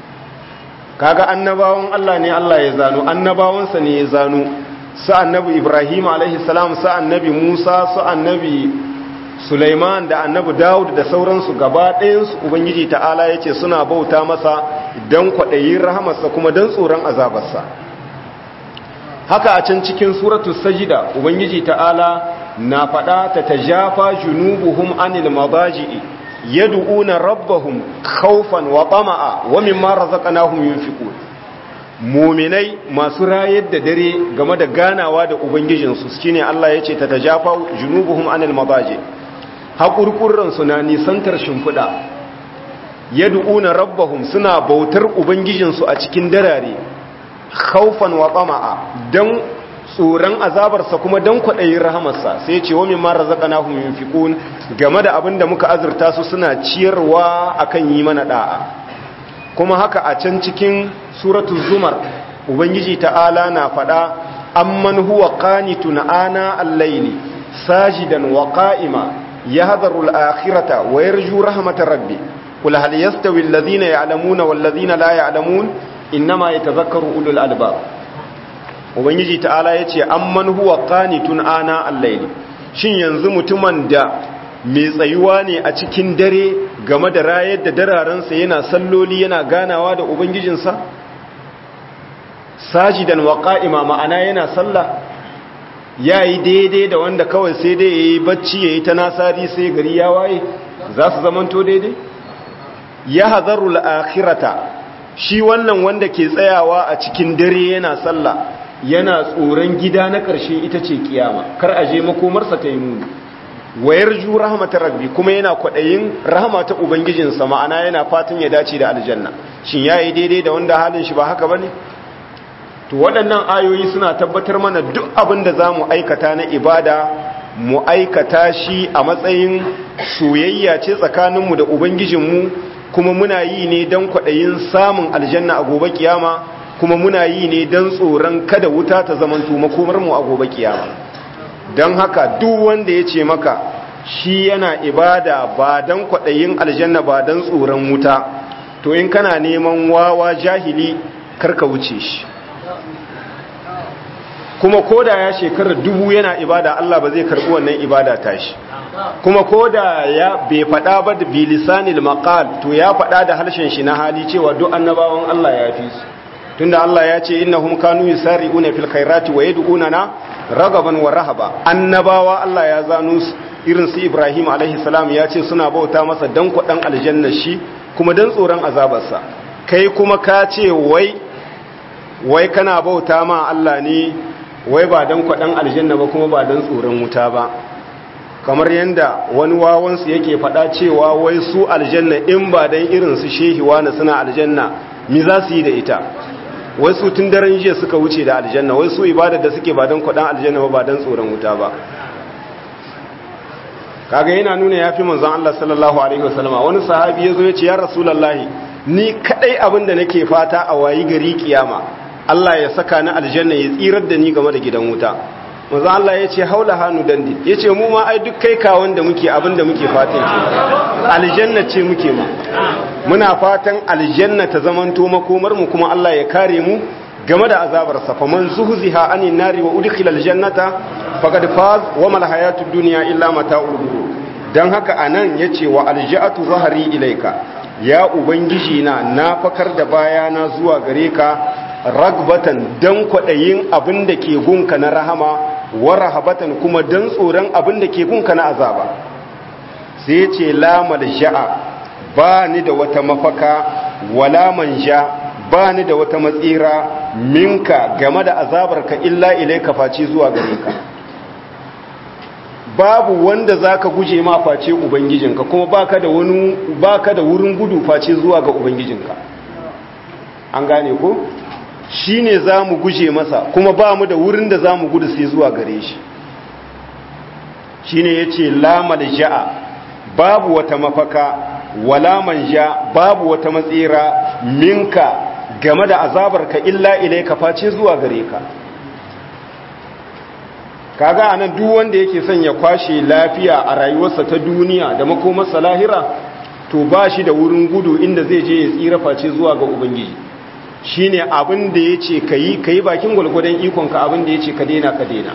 [SPEAKER 1] kaga annabawan Allah ne Allah ya zano annabawansa ne ya zano su annabi Ibrahim alaihi salam su annabi Musa su annabi Sulaiman da annabi Dawud da sauransu gaba ɗayansu ubangiji ta'ala yace suna bauta masa dan kwaɗayin rahamarsa kuma dan tsoron azabarsa haka a can cikin suratul sajda ubangiji ta'ala na faɗa ta tajafa junubuhum anil madaji'i yad'una rabbahum khawfan wa tama'a wa mimma razaqnahum yunfiqun muminai masu rayar da dare game da ganawa da ubangijinsu shine Allah ya ce ta tajafa junubuhum anil mabaji haƙurƙurransu na nisantar shimfiɗa yad'una rabbahum suna bautar ubangijinsu a cikin darare khawfan wa tama'a dan tsoron azabarsa kuma dan kwaɗayin rahamarsa sai ya ce wa mimma razaqnahum yunfiqun game da abin da muka azurta su suna ciyarwa akan yi mana da'a kuma haka a can cikin suratul zumar ubangiji ta'ala na faɗa amman huwa qanitun ana al-layli sajidan wa qa'ima yahdharu al-akhirata wa yarju rahmatar rabbi qul hal yastawi alladhina ya'lamuna wal ladhina la ya'lamun inma yatadhakkaru ulul albab ubangiji ta'ala yace amman huwa qanitun ana al-layli shin yanzu mutumin da mai tsayuwa ne a cikin dare game da rayar da dararensa yana salloli yana ganawa da ubangijinsa sajidan wa qa'ima ma'ana yana sallah yayi daidai da wanda kawai sai dai yayi bacci yayi ta nasari sai gari ya waye za su zamanto daidai ya hazarul akhirata shi wannan wanda ke tsayawa a cikin dare yana sallah yana tsoron gida na ƙarshe ita ce kiyama kar aje makomarsa ta yi muni wayar ju rahmatar rabbi kuma yana kwaɗayin rahama ta ubangijinsa ma'ana yana fatan ya dace da aljanna shin yayi daidai da wanda halin shi ba haka bane to waɗannan ayoyi suna tabbatar mana duk abin da zamu aikata na ibada mu aikata shi a matsayin soyayya ce tsakaninmu da ubangijinmu kuma muna yi ne don kwaɗayin samun aljanna a gobe kiyama kuma muna yi ne don tsoron kada wuta ta zamanto makomarmu a gobe kiyama don haka duk wanda ya ce maka shi yana ibada ba don kwaɗayin aljanna ba don tsoron wuta to in kana neman wawa jahili karka wuce shi kuma koda ya shekara 1000 yana ibada Allah ba zai karbi wannan ibada tashi kuma koda ya bai fada ba da bilisanil maqal to ya fada da harshen shi na hali cewa duk annabawan Allah ya fi su tunda Allah ya ce innahum kanu yusari'una fil khairati wa yad'unana ragaban wa rahaba. Annabawa Allah ya zanu irin su Ibrahim alaihi salam ya ce suna bauta masa dan kwadan aljanna shi kuma dan tsoron azabarsa. Kai kuma ka ce wai kana bauta ma Allah ne wai ba dan kwadan aljanna ba kuma ba dan tsoron wuta ba. Kamar yanda wani wawansu yake faɗa cewa wai su aljanna in ba dan irin su shehi wani suna aljanna mi za su yi da ita. Wai su tun daren jiya suka wuce da aljanna, wai su ibadar da suke ba don kwaɗan aljanna ba don tsoron wuta ba. Kaga yana nuna ya fi manzon Allah sallallahu alaihi wasallama. Wani sahabi ya zo ya ce ya rasulallahi ni kadai abin da nake fata a wayi gari kiyama Allah ya saka ni aljanna ya tsirar da ni game da gidan wuta. Manzon Allah ya ce haula hanu dandi, ya ce mu ma ai duk kai kawon da muke abin da muke fatan ke aljanna ce muke ma muna fatan aljanna ta zamanto makomar mu kuma Allah ya kare mu game da azabar sa faman zuhziha anin nari wa udkhila aljannata faqad faz wa mal hayatud dunya illa mata'ul ghurur. Dan haka anan yace wa alja'atu zahri ilaika, ya ubangiji na fakar da bayana zuwa gare ka ragbatan dan kwadayin abin da ke gunka na rahama wa rahabatan kuma dan tsoron abin da ke gunka na azaba. Sai ce la malja'a, ba ni da wata mafaka, wala manja, ba ni da wata matsira minka game da azabarka illa ilaika face zuwa gare ka. Babu wanda zaka guje ma face ubangijinka, kuma baka da wurin gudu face zuwa ga ubangijinka. An gane ko? Shi ne za mu guje masa kuma ba mu da wurin da za mu gudu sai zuwa gare shi. Shi ne ya ce lamal ja'a, babu wata mafaka, wala manja, babu wata matsira minka game da azabarka illa ilaika face zuwa gare ka. Kaga anan duk wanda yake son ya kwashe lafiya a rayuwarsa ta duniya da makomarsa lahira to ba shi da wurin gudu inda zai je ya tsira face zuwa ga ubangiji. Shine abin da yace kai bakin gulgudan ikonka, abin da yace ka daina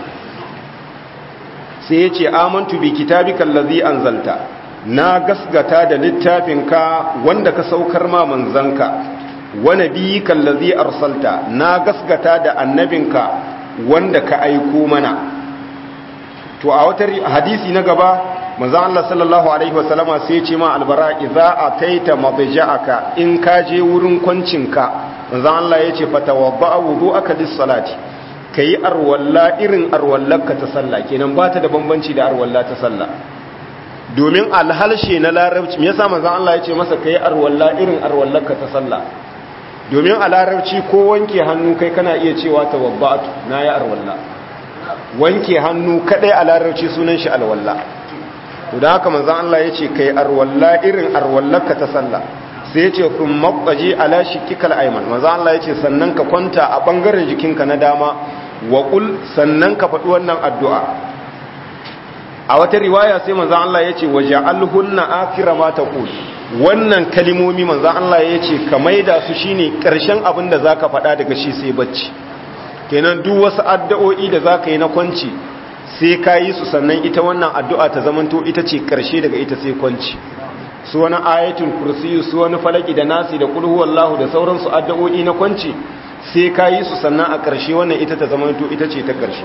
[SPEAKER 1] sai yace amantu bi kitabikal ladzi anzalta, na gasgata da littafinka wanda ka saukar ma manzanka, wa nabiyikal ladzi arsalta, na gasgata da annabinka wanda ka aiko mana. To a wata hadisi na gaba manzo Allah sallallahu alaihi wasallama sai yace ma albara idza ataita madja'aka, in ka je wurin kwancinka manzan Allah ya ce fatawadda wudu'aka lis-salati, kai arwalla irin arwallarka ta sallah. Kenan ba ta da bambanci da arwalla ta sallah, domin alhalshe na larabci me yasa manzan Allah ya ce masa kai arwalla irin arwallarka ta sallah? Domin a larabci ko wanke hannu kai kana iya cewa tawabba'tu, na ya arwalla. Wanke hannu kadai a larabci sunan shi alwalla. To da haka manzan Allah ya ce kai arwalla irin arwallarka ta sallah. Sai ce kun maɓaji ala shikikal aiman, maza Allah ya ce sannan ka kwanta a ɓangaren jikinka na dama wa ƙul, sannan ka faɗi wannan addu'a. A wata riwaya sai maza Allah ya ce waje alhunna akira mata ƙul, wannan kalimomi maza Allah ya ce ka maida su shine ƙarshen abin da za ka faɗa daga shi sai bacci. Kenan duk wasu addu'o'i da za ka yi na kwanci sai ka yi su, sannan ita wannan addu'a ta zamanto ita ce ƙarshe, daga ita sai kwanci. Su wani ayatul kursiyu, su wani falaki da nasi da kulhu wallahu da sauransu addu'o'i na kwanci sai ka yi su, sannan a ƙarshe wannan ita ta zamanto ita ce ta ƙarshe.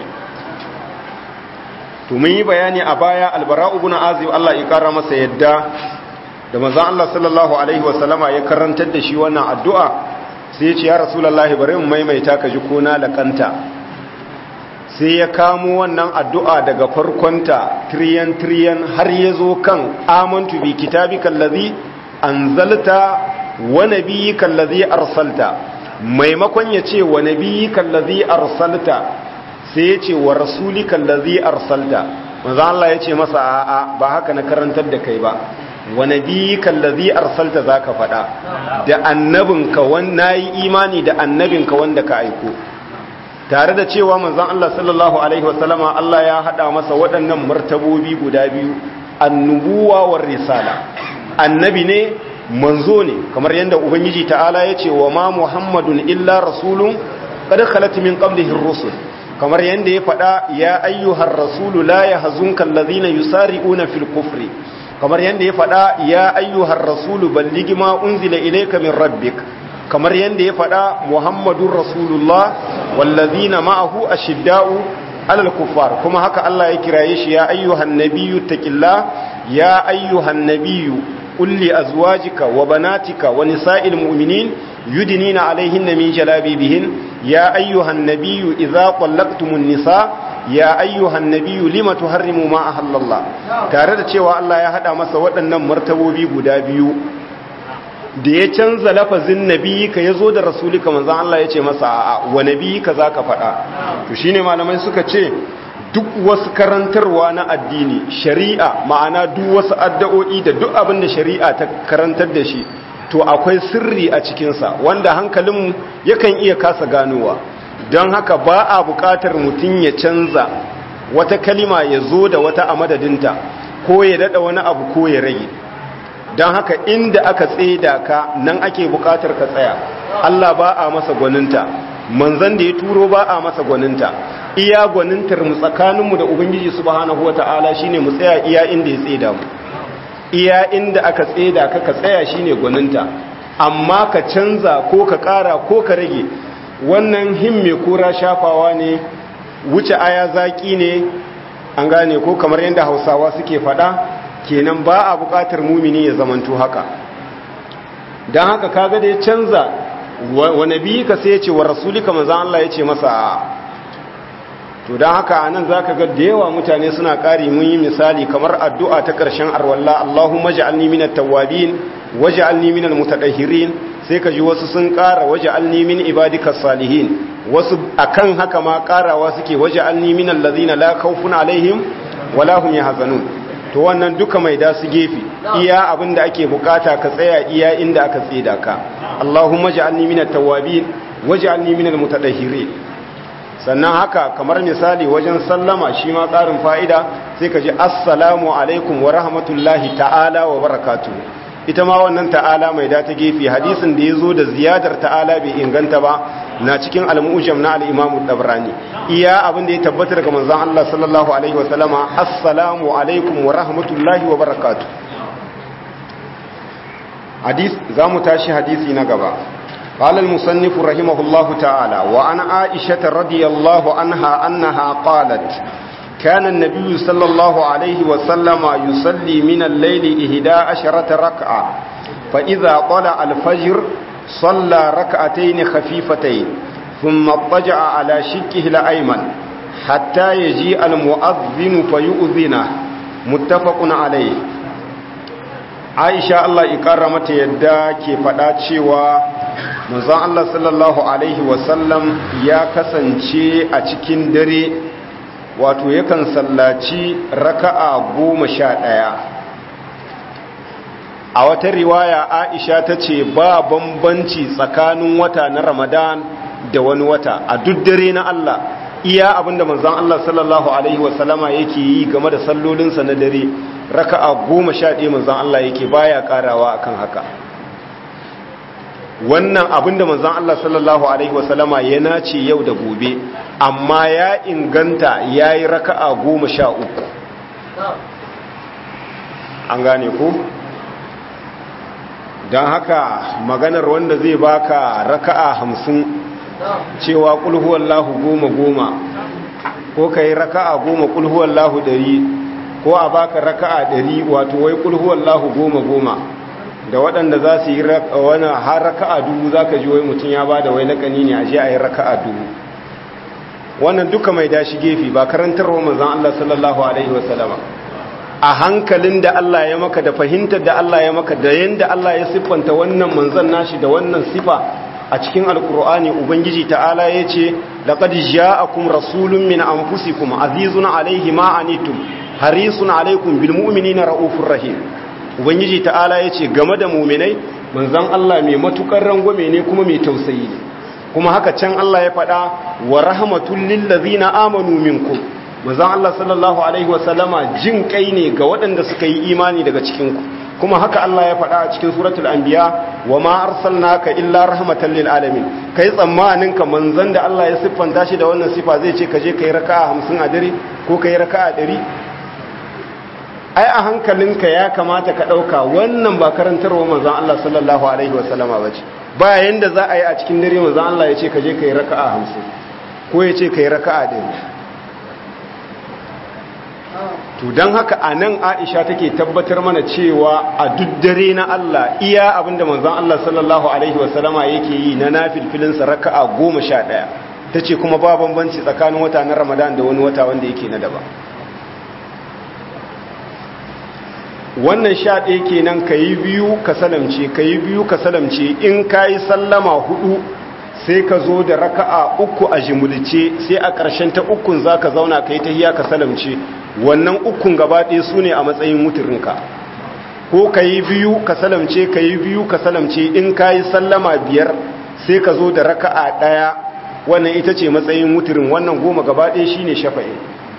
[SPEAKER 1] To mun yi bayani a baya albara'u ibn azib Allah ya kara masa yadda da manzon Allah sallallahu alaihi wasallama ya karantar da shi wannan addu'a, sai ya ce ya rasulullahi bari mu maimaita ka ji ko na lakanta. Sai ya kamo wannan addu'a daga farkonta tiriyan har ya zo kan amantu bi kitabikal ladzi anzalta wa nabiyyikal ladzi arsalta. Maimakon ya ce wa nabiyyikal ladzi arsalta sai ya ce wa rasulikal ladzi arsalta. Manzo Allah ya ce masa a'a ba haka na karantar da kai ba, wa nabiyyikal ladzi arsalta zaka faɗa, da annabinka wanda yi imani da annabinka wanda ka aiko. Tare da cewa manzon Allah sallallahu alaihi wasallama Allah ya hada masa waɗannan martabobi guda biyu, annubuwa war risala. Annabi ne, manzo ne, kamar yadda ubangiji ta'ala ya ce wa ma muhammadun illa rasulun qad khalat min qablihi ar-rusul kamar yanda ya faɗa ya ayyuhar rasulu la yahzunka allazina yusari'una fil kufri, kamar yanda ya faɗa ya ayyuhar rasulu balligi ma unzila ilayka min rabbik, kamar yanda ya faɗa muhammadur rasulullah wallazina ma'ahu ashidda'u alal kuffar, kuma haka Allah ya kiraye shi ya ayyuhan nabiyyu taqillah ya ayyuhan nabiyyu qul li azwajika wa banatika wa nisa'il mu'minin yudnina 'alayhinna min jalabibihin ya ayyuhan nabiyyu idza tallaqtumun nisa ya ayyuhan nabiyyu lima tuharrimu ma ahallallah, tare da cewa Allah ya hada masa waɗannan martabobi guda biyu. Da ya canza lafazin nabi ka yazo da rasulika manzon Allah ya ce masa a'a wa nabi ka zaka faɗa. To shine malamai suka ce duk wasu karantarwa na addini shari'a, ma'ana duk wasu addu'o'i da duk abin da shari'a ta karantar da shi to akwai sirri a cikinsa wanda hankalinmu yakan iya kasa ganowa. Don haka ba a buƙatar mutum ya canza wata kalima ya zo da wata a madadinta ko ya daɗa wani abu ko ya rage. Don haka inda aka tseda ka nan ake buƙatar ka tsaya. Allah ba a masa gwaninta, manzon da ya turo ba a masa gwaninta. Iya gwanintar mu tsakaninmu da Ubangiji subhanahu wata'ala shine mu tsaya iya inda ya tseda mu. Iya inda aka tseda ka tsaya shine gwaninta, amma ka canza ko ka ƙara ko ka rage wannan himme kura shafawa ne, wuce aya zaki ne, an gane ko, kamar yadda Hausawa suke faɗa. Kenan ba a buƙatar mumini ya zamanto haka. Don haka kaga da ya canza wa nabi ka sai ya ce wa rasulika manzon Allah ya ce masa. To don haka anan zaka ga da yawa mutane suna ƙari, mun yi misali kamar addu'a ta ƙarshen arwalla, Allahumma ja'alni minat tawwabin waj'alni minal mutatahhirin, sai ka ji wasu sun ƙara waj'alni min ibadikas salihin, wasu akan haka ma ƙarawa suke waj'alni minal ladzina la khawfun alaihim wala hum yahzanun. To wannan duka mai da su gefe, iya abinda ake bukata ka tsaya iya inda aka tsida ka. Allahumma ja'alni minat tawwabin waj'alni minal mutatahhirin. Sannan haka kamar misali wajen sallama shi ma ƙarin fa'ida sai ka ji assalamu alaikum wa rahmatullahi ta'ala wa barakatu. Ita ma wannan ta'ala mai da ta gefe, hadisin da ya zo da ziyadar ta'ala bai inganta ba na cikin al-mu'jam na al-imamu Tabrani. Iya abin da ya tabbata daga manzon Allah sallallahu alaihi wa sallama assalamu alaikum wa rahmatullahi wa barakatu. Hadis zamu tashi hadisi na gaba. قال المصنف رحمه الله تعالى وعن عائشة رضي الله عنها أنها قالت كان النبي صلى الله عليه وسلم يصلي من الليل 11 ركعة فإذا طلع الفجر صلى ركعتين خفيفتين ثم اضطجع على شقه الأيمن حتى يجيء المؤذن فيؤذنه متفق عليه. عائشة الله إكرمت يدك فداتشي manzon Allah sallallahu alaihi wasallam ya kasance a cikin dare, wato yakan sallaci raka'a 11. A wata riwaya Aisha ta ce ba bambanci tsakanin wata na Ramadan da wani wata, a duk dare na Allah iya abinda manzon Allah sallallahu alaihi wasallama yake yi game da sallolinsa na dare raka'a 11 manzon Allah yake baya karawa akan haka. Wannan abinda manzon Allah sallallahu alaihi wasallama ya nace yau da gobe, amma ya inganta yayi raka'a 13. An gane ko? Dan haka maganar wanda zai baka raka'a 50 cewa qul huwallahu 10 ko kai raka'a 10 qul huwallahu 100 ko a baka raka'a 100 wato wai qul huwallahu 10 da waɗanda za su yi wani har raka'a 1000 za ka ji wai mutum ya ba da wai lakani ne a je a yi raka'a 1000. Wannan duka mai dashi gefe ba karantarwa manzon Allah sallallahu alaihi wasallama. A hankalin da Allah ya maka da fahimtar da Allah ya maka da yanda Allah ya siffanta wannan manzon nashi da wannan sifa a cikin alkur'ani, ubangiji ta'ala ya ce laqad ja'akum rasulun min anfusikum azizun alaihi ma anitum harisun alaikum bil mu'minina raufur rahim. Ubangiji ta'ala ya ce game da muminai manzan Allah mai matukar rangwame ne kuma mai tausayi ne, kuma haka can Allah ya faɗa wa rahmatul lillazina amanu minkum. Manzan Allah sallallahu alaihi wasallama jin kai ne ga waɗanda suka yi imani daga cikinku, kuma haka Allah ya faɗa a cikin suratul anbiya wa ma arsalnaka illa rahmatan lil alamin kai tsammanin ka manzon da Allah ya siffanta shi da wannan sifa zai ce ka je kai raka'a 50 a dare ko kai raka'a 100? ai a hankalinka ya kamata ka dauka wannan ba karantarwa manzon Allah sallallahu alaihi wasallama bace ba yanda za a yi a cikin dare manzon Allah ya ce ka je kai raka'a 50 ko ya ce kai raka'a 100. to don haka a nan Aisha take tabbatar mana cewa a duk dare na Allah iya abinda manzon Allah sallallahu alaihi wasallama yake yi na nafilfilinsa raka'a 11 tace kuma ba bambanci tsakanin wata na Ramadan da wani wata wanda yake na daban. wannan 11 kenan kayi biyu ka salamce kayi biyu ka salamce in kayi sallama 4 sai ka zo da raka'a 3 a jimulce sai a ƙarshen ta 3 zaka zauna kai tahiyya ka salamce wannan 3 gaba ɗaya su ne a matsayin wuturinka ko ka yi biyu ka salamce ka yi biyu ka salamce in ka yi sallama 5 sai ka zo da raka'a 1 wannan ita ce matsayin wuturin wannan 10 gaba ɗaya shi ne shafa'i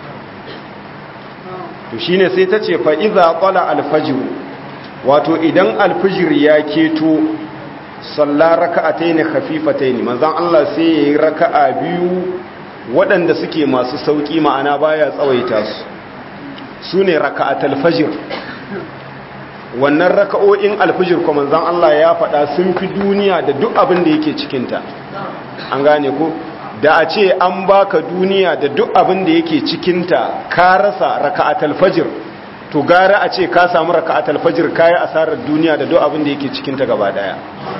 [SPEAKER 1] to shi ne sai ta ce fa'iza ƙwala alfajiru wato idan alfijir ya keto salla raka'atai ne hafifatai ne manzan Allah sai ya yi raka'a 2 waɗanda suke masu sauƙi ma'ana baya tsawaita su ne raka'atul fajr. wannan raka'o'in alfajr kuma manzon Allah ya faɗa sun fi duniya da duk abin da yake cikinta an gane ko da a ce an baka duniya da duk abin da yake cikinta ka rasa raka'atul fajr to gara a ce ka samu raka'atul fajr kai asarar duniya da duk abin da yake cikinta gaba daya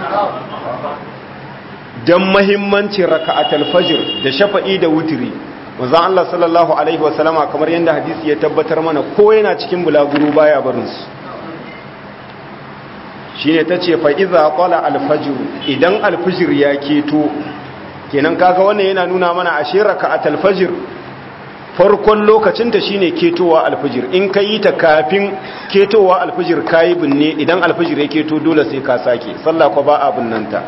[SPEAKER 1] dan muhimmancin raka'atul fajr da shafa'i da wutri manzon Allah sallallahu alaihi wasallama kamar yadda hadisi ya tabbatar mana ko yana cikin bulaguro baya barin su shine tace fa iza qala al-fajr idan al-fajr ya keto kenan kaga wannan yana nuna mana ashe raka'atul fajr farkon lokacin ta shine ketowa al-fajr in kai ta kafin ketowa al-fajr kai binne idan al-fajr ya keto dole sai ka sake sallah ko ba a binnanta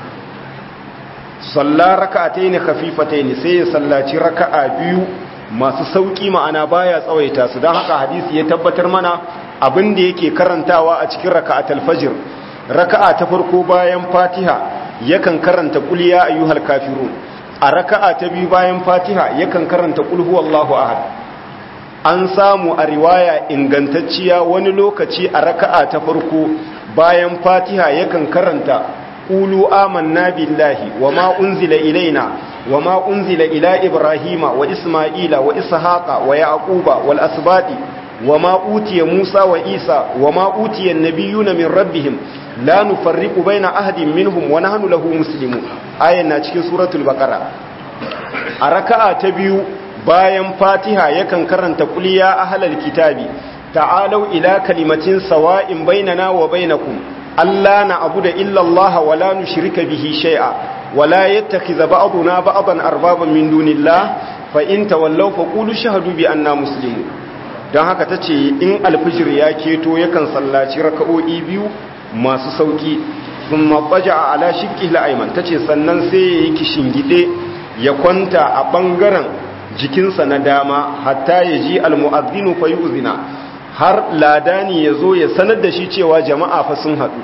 [SPEAKER 1] salla raka'atayn khafifatayn sai ya sallaci raka'a 2 masu sauki ma'ana baya tsawaita su dan haka hadisi ya tabbatar mana abin da yake karantawa a cikin raka'atul fajr raka'a ta farko bayan Fatiha yakan karanta qul ya ayyuhal kafirun a raka'a ta biyu bayan Fatiha yakan karanta qul huwallahu ahad an samu a riwaya ingantacciya wani lokaci a raka'a ta farko bayan Fatiha yakan karanta قولوا آمنا بالله وما أنزل إلينا وما أنزل إلى إبراهيم وإسماعيل وإسحاق ويعقوب والأسباط وما أوتي موسى وإيسى وما أوتي النبيون من ربهم لا نفرق بين أحد منهم ونحن له مسلمون آية ناتشكي سورة البقرة أركاء تبيو bayan Fatiha yakan karanta qul ya ahlal kitabi ta'alu ila kalimatin sawa'in bainana wa bainakum Allah na abu da illallah wa la nushrika bihi shay'a wa la yattakhidha ba'duna ba'dan arbaban min dunillah fa in tawallaw fa qulu shahadu bi anna muslimun dan haka tace in alfijir ya keto yakan sallaci raka'o'i 2 masu sauki thumma baja'a ala shiqqihi al-ayman tace sannan sai yayi kishingide ya kwanta a bangaren jikinsa na dama hatta yaji al-mu'adhdhinu fa yu'zina har ladani ya zo ya sanar da shi cewa jama'a fa sun haɗu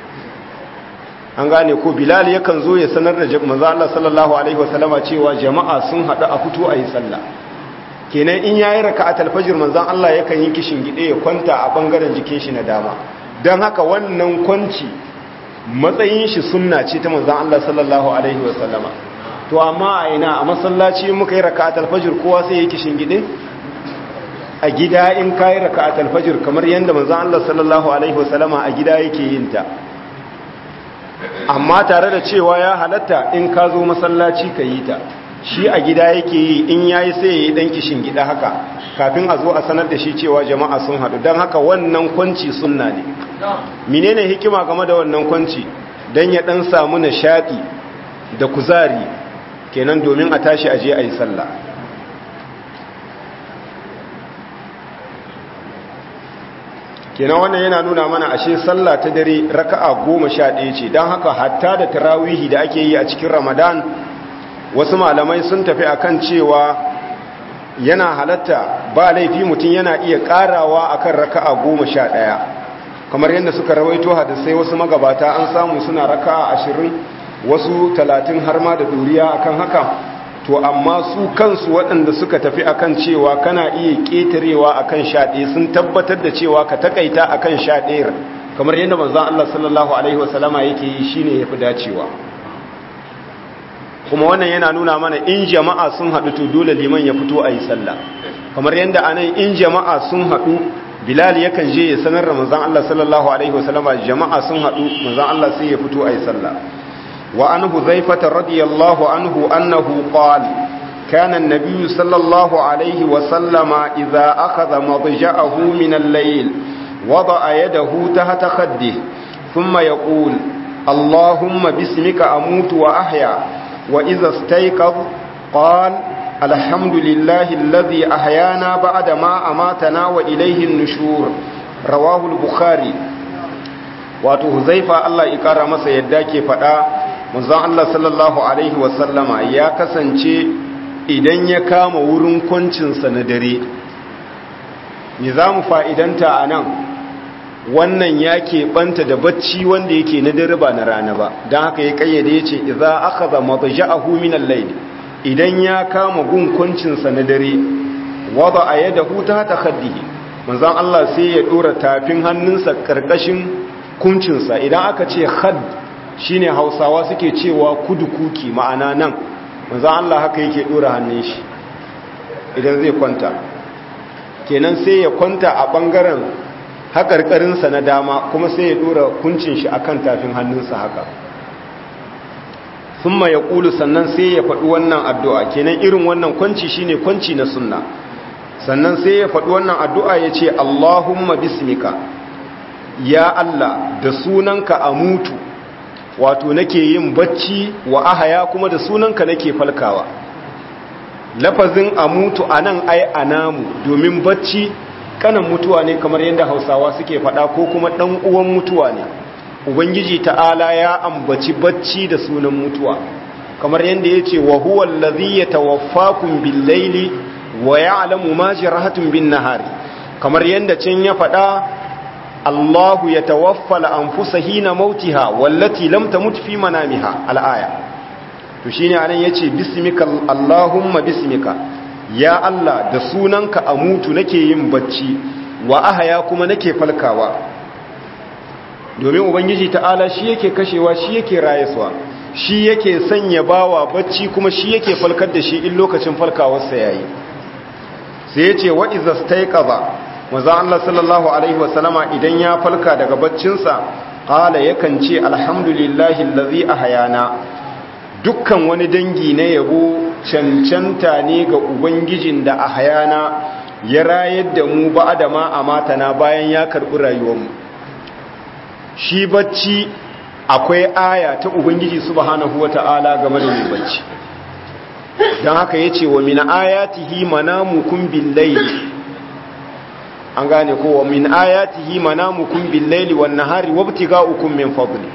[SPEAKER 1] an gane ko bilal yakan zo ya sanar da manzo Allah sallallahu alaihi wasallama cewa jama'a sun haɗu a fito ayi sallah kenan in yayi raka'atul fajr manzo Allah yakan yi kishin gide ya kwanta a bangaren jikin shi na dama dan haka wannan kwanci matsayin shi sunna ce ta manzo Allah sallallahu alaihi wasallama to amma a ina a masallaci muka yi raka'atul fajr kowa sai ya kishin gide a gida in kayi raka'atul fajr kamar yanda manzon Allah sallallahu alaihi wasallama a gida yake yin ta amma tare da cewa ya halatta in ka zo masallaci ka yi ta shi a gida yake yi in yayi sai yayi dan kishin gida haka kafin a zo a sanar da shi cewa jama'a sun hadu dan haka wannan kwanci sunna ne menene hikima game da wannan kwanci dan ya dan samu nishadi da kuzari kenan domin a tashi aje ayi sallah kenan wannan yana nuna mana ashe sallah ta dare raka'a 11 ce don haka hatta da tarawihi da ake yi a cikin Ramadan wasu malamai sun tafi akan cewa yana halatta ba laifi mutum yana iya karawa akan raka'a 11 kamar yadda suka rawaito hadisai wasu magabata an samu suna raka'a 20 wasu 30 har ma da duriya akan haka to amma su kansu waɗanda suka tafi akan cewa kana iya ƙetarewa akan 11 sun tabbatar da cewa ka takaita akan 11 kamar yadda manzon Allah sallallahu alaihi wasallama yake yi shine yafi dacewa. Kuma wannan yana nuna mana in jama'a sun haɗu to dole liman ya fito a yi sallah kamar yadda anan in jama'a sun haɗu Bilal yakan je ya sanar da manzon Allah sallallahu alaihi wasallama jama'a sun haɗu manzon Allah sai ya fito a yi sallah. wa an Hudhaifah radiyallahu anhu annahu qala kana an-nabiy sallallahu alaihi wasallama idza akhadha madja'ahu min al-layl wada'a yadahu tahta khaddihi thumma yaqul Allahumma bismika amutu wa ahya وإذا استيقظ قال الحمد لله الذي أحيانا بعد ما أماتنا وإليه النشور رواه البخاري. wato Huzaifa Allah ya kara masa yadda ke faɗa manzon Allah sallallahu alaihi wasallama ya kasance idan ya kama wurin kwancinsa na dare. Me za mu fa'idanta a nan? Wannan ya keɓanta da bacci wanda yake na dare ba na rana ba, don haka ya ƙayyade ya ce iza aka zama ba ja'ahu minan laili idan ya kama gunkuncinsa na dare wadda a yadda huta ta haddihi manzan Allah sai ya ɗora tafin hannunsa ƙarƙashin kuncinsa. Idan aka ce had shi ne hausawa suke cewa kudu kuki ma'ana nan manzan Allah haka yake ɗora hannun shi idan zai kwanta, kenan sai ya kwanta a ɓangaren haƙarƙarinsa na dama kuma sai ya ɗora kuncin shi akan tafin hannunsa haka. Summa ya ƙulu sannan sai ya faɗi wannan addu'a, kenan irin wannan kwanci shine kwanci na sunna. Sannan sai ya faɗi wannan addu'a ya ce Allahumma bismika, ya Allah da sunanka a mutu, wato nake yin bacci wa ahaya kuma da sunanka nake falkawa. Lafazin a mutu a nan ai anamu domin bacci kanan mutuwa ne kamar yadda hausawa suke faɗa ko kuma ɗan uwan mutuwa ne. Ubangiji ta'ala ya ambaci bacci da sunan mutuwa kamar yadda ya ce wa huwa allazi yatawaffakum bil-laili wa ya'lamu ma jarahatum bin-nahari, kamar yadda can ya faɗa Allahu yatawaffa al-anfusa hina mautiha wallati lam tamut fi manamiha al-aya. to shine anan yace bismika Allahumma bismika, ya Allah da sunanka a mutu nake yin bacci wa ahaya kuma nake falkawa. Domin ubangiji ta'ala shi yake kashewa, shi yake rayuwa, shi yake sanya bawa bacci kuma shi yake falkar da shi in lokacin falkawarsa yayi. Sai yace wa iza staiqaza, manzo Allah sallallahu alaihi wasallama idan ya falka daga baccinsa qala yakan ce alhamdulillahi allazi ahayana. Dukkan wani dangi na yabo cancanta ne ga Ubangijin da a hayana ya rayar da mu ba da ma a matana bayan ya karɓi rayuwarmu. Shi bacci akwai aya ta Ubangiji subhanahu wa ta'ala game da mai bacci. Don haka ya ce wa min ayatihi manamukum bil-laili, an gane ko wa min ayatihi manamukum bil-laili wan nahari wabtiga'ukum min fadli.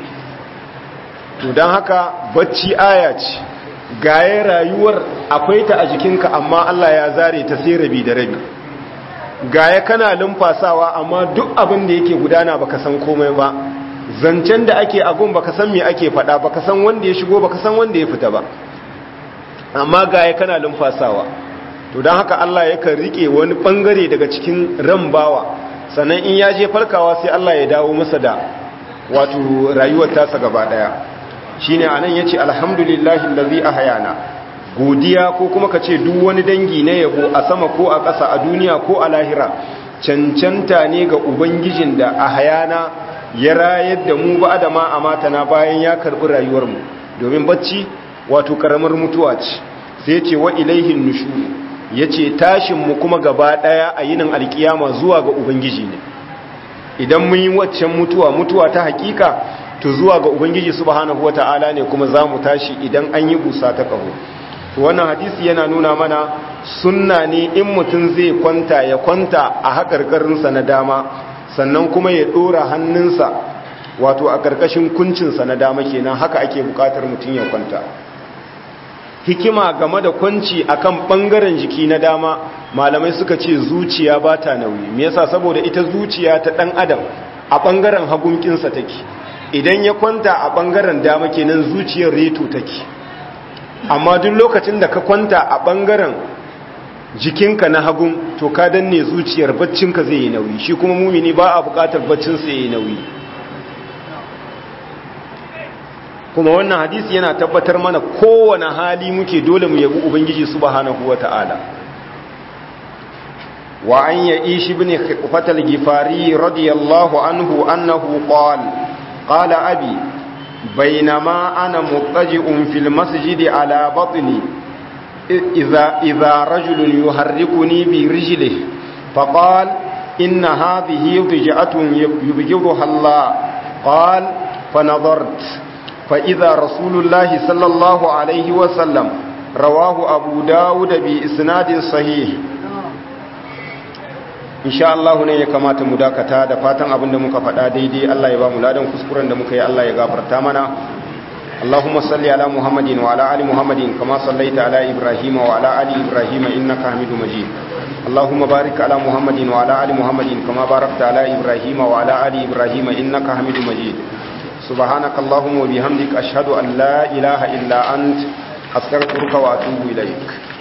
[SPEAKER 1] To don haka bacci aya ce, gaye rayuwar akwai ta a jikinka amma Allah ya zare ta sai rabi da rabi. Gaye kana lumfasawa amma duk abin da yake gudana baka san komai ba, zancen da ake agun baka san me ake faɗa, baka san wanda ya shigo baka san wanda ya fita ba, amma gaye kana lumfasawa. To don haka Allah yakan rike wani bangare daga cikin ran bawa, sannan in ya je farkawa sai Allah ya dawo masa da wato rayuwar tasa gaba daya. Shine anan yace alhamdulillahi allazi ahyana, godiya ko kuma kace duk wani dangi na yabo a sama ko a ƙasa, a duniya ko a lahira, cancanta ne ga ubangijin da ahyana ya rayar da mu ba da ma amatana bayan ya karbi rayuwar mu, domin bacci wato karamar mutuwa ce. Sai yace wa ilaihin nushur, yace tashin mu kuma gaba daya a yinin alkiyama zuwa ga ubangiji ne. Idan mun yi waccan mutuwa ta hakika, to zuwa ga ubangiji subhanahu wata'ala ne kuma za mu tashi idan an yi busa ta ƙaho. To wannan hadisi yana nuna mana sunna ne in mutum zai kwanta ya kwanta a haƙarƙarinsa na dama, sannan kuma ya ɗora hannunsa wato a ƙarƙashin kuncinsa na dama, kenan haka ake buƙatar mutum ya kwanta. Hikima game da kwanci akan ɓangaren jiki na dama, malamai suka ce zuciya ba ta nauyi. Me yasa? Saboda ita zuciya ta ɗan adam a ɓangaren hagunkinsa take, idan ya kwanta a ɓangaren dama kenan zuciyar reto take. Amma duk lokacin da ka kwanta a ɓangaren jikinka na hagun to ka danne zuciyar, baccinka zai yi nauyi, shi kuma mumini ba a buƙatar baccinsa ya yi nauyi. Kuma wannan hadisi yana tabbatar mana kowane hali muke dole mu yabi Ubangiji subhanahu wata'ala. wa an ya'ish ibn khifat al-gifari radiyallahu anhu annahu qala abi bainama ana muttaji'un fil masjid ala batni idha rajulun yuharrikuni bi rijlihi faqala inna hadhihi wij'atun yubghiduha Allah qala fanadhart فإذا رسول الله صلى الله عليه وسلم رواه أبو داود بإسناد صحيح. إن شاء الله ne ya kamata mu dakata da fatan abinda muka faɗa daidai Allah ya ba mu ladan kuskuren da muka yi Allah ya gafarta mana. Allahumma salli ala Muhammadin wa ala ali Muhammadin kama sallaita ala Ibrahim wa ala ali Ibrahim innaka Hamidum Majid. Allahumma barik ala Muhammadin wa ala ali Muhammadin kama barakta ala Ibrahim wa ala ali Ibrahim innaka Hamidum Majid. سبحانك اللهم وبحمدك أشهد أن لا إله إلا أنت أستغفرك وأتوب إليك.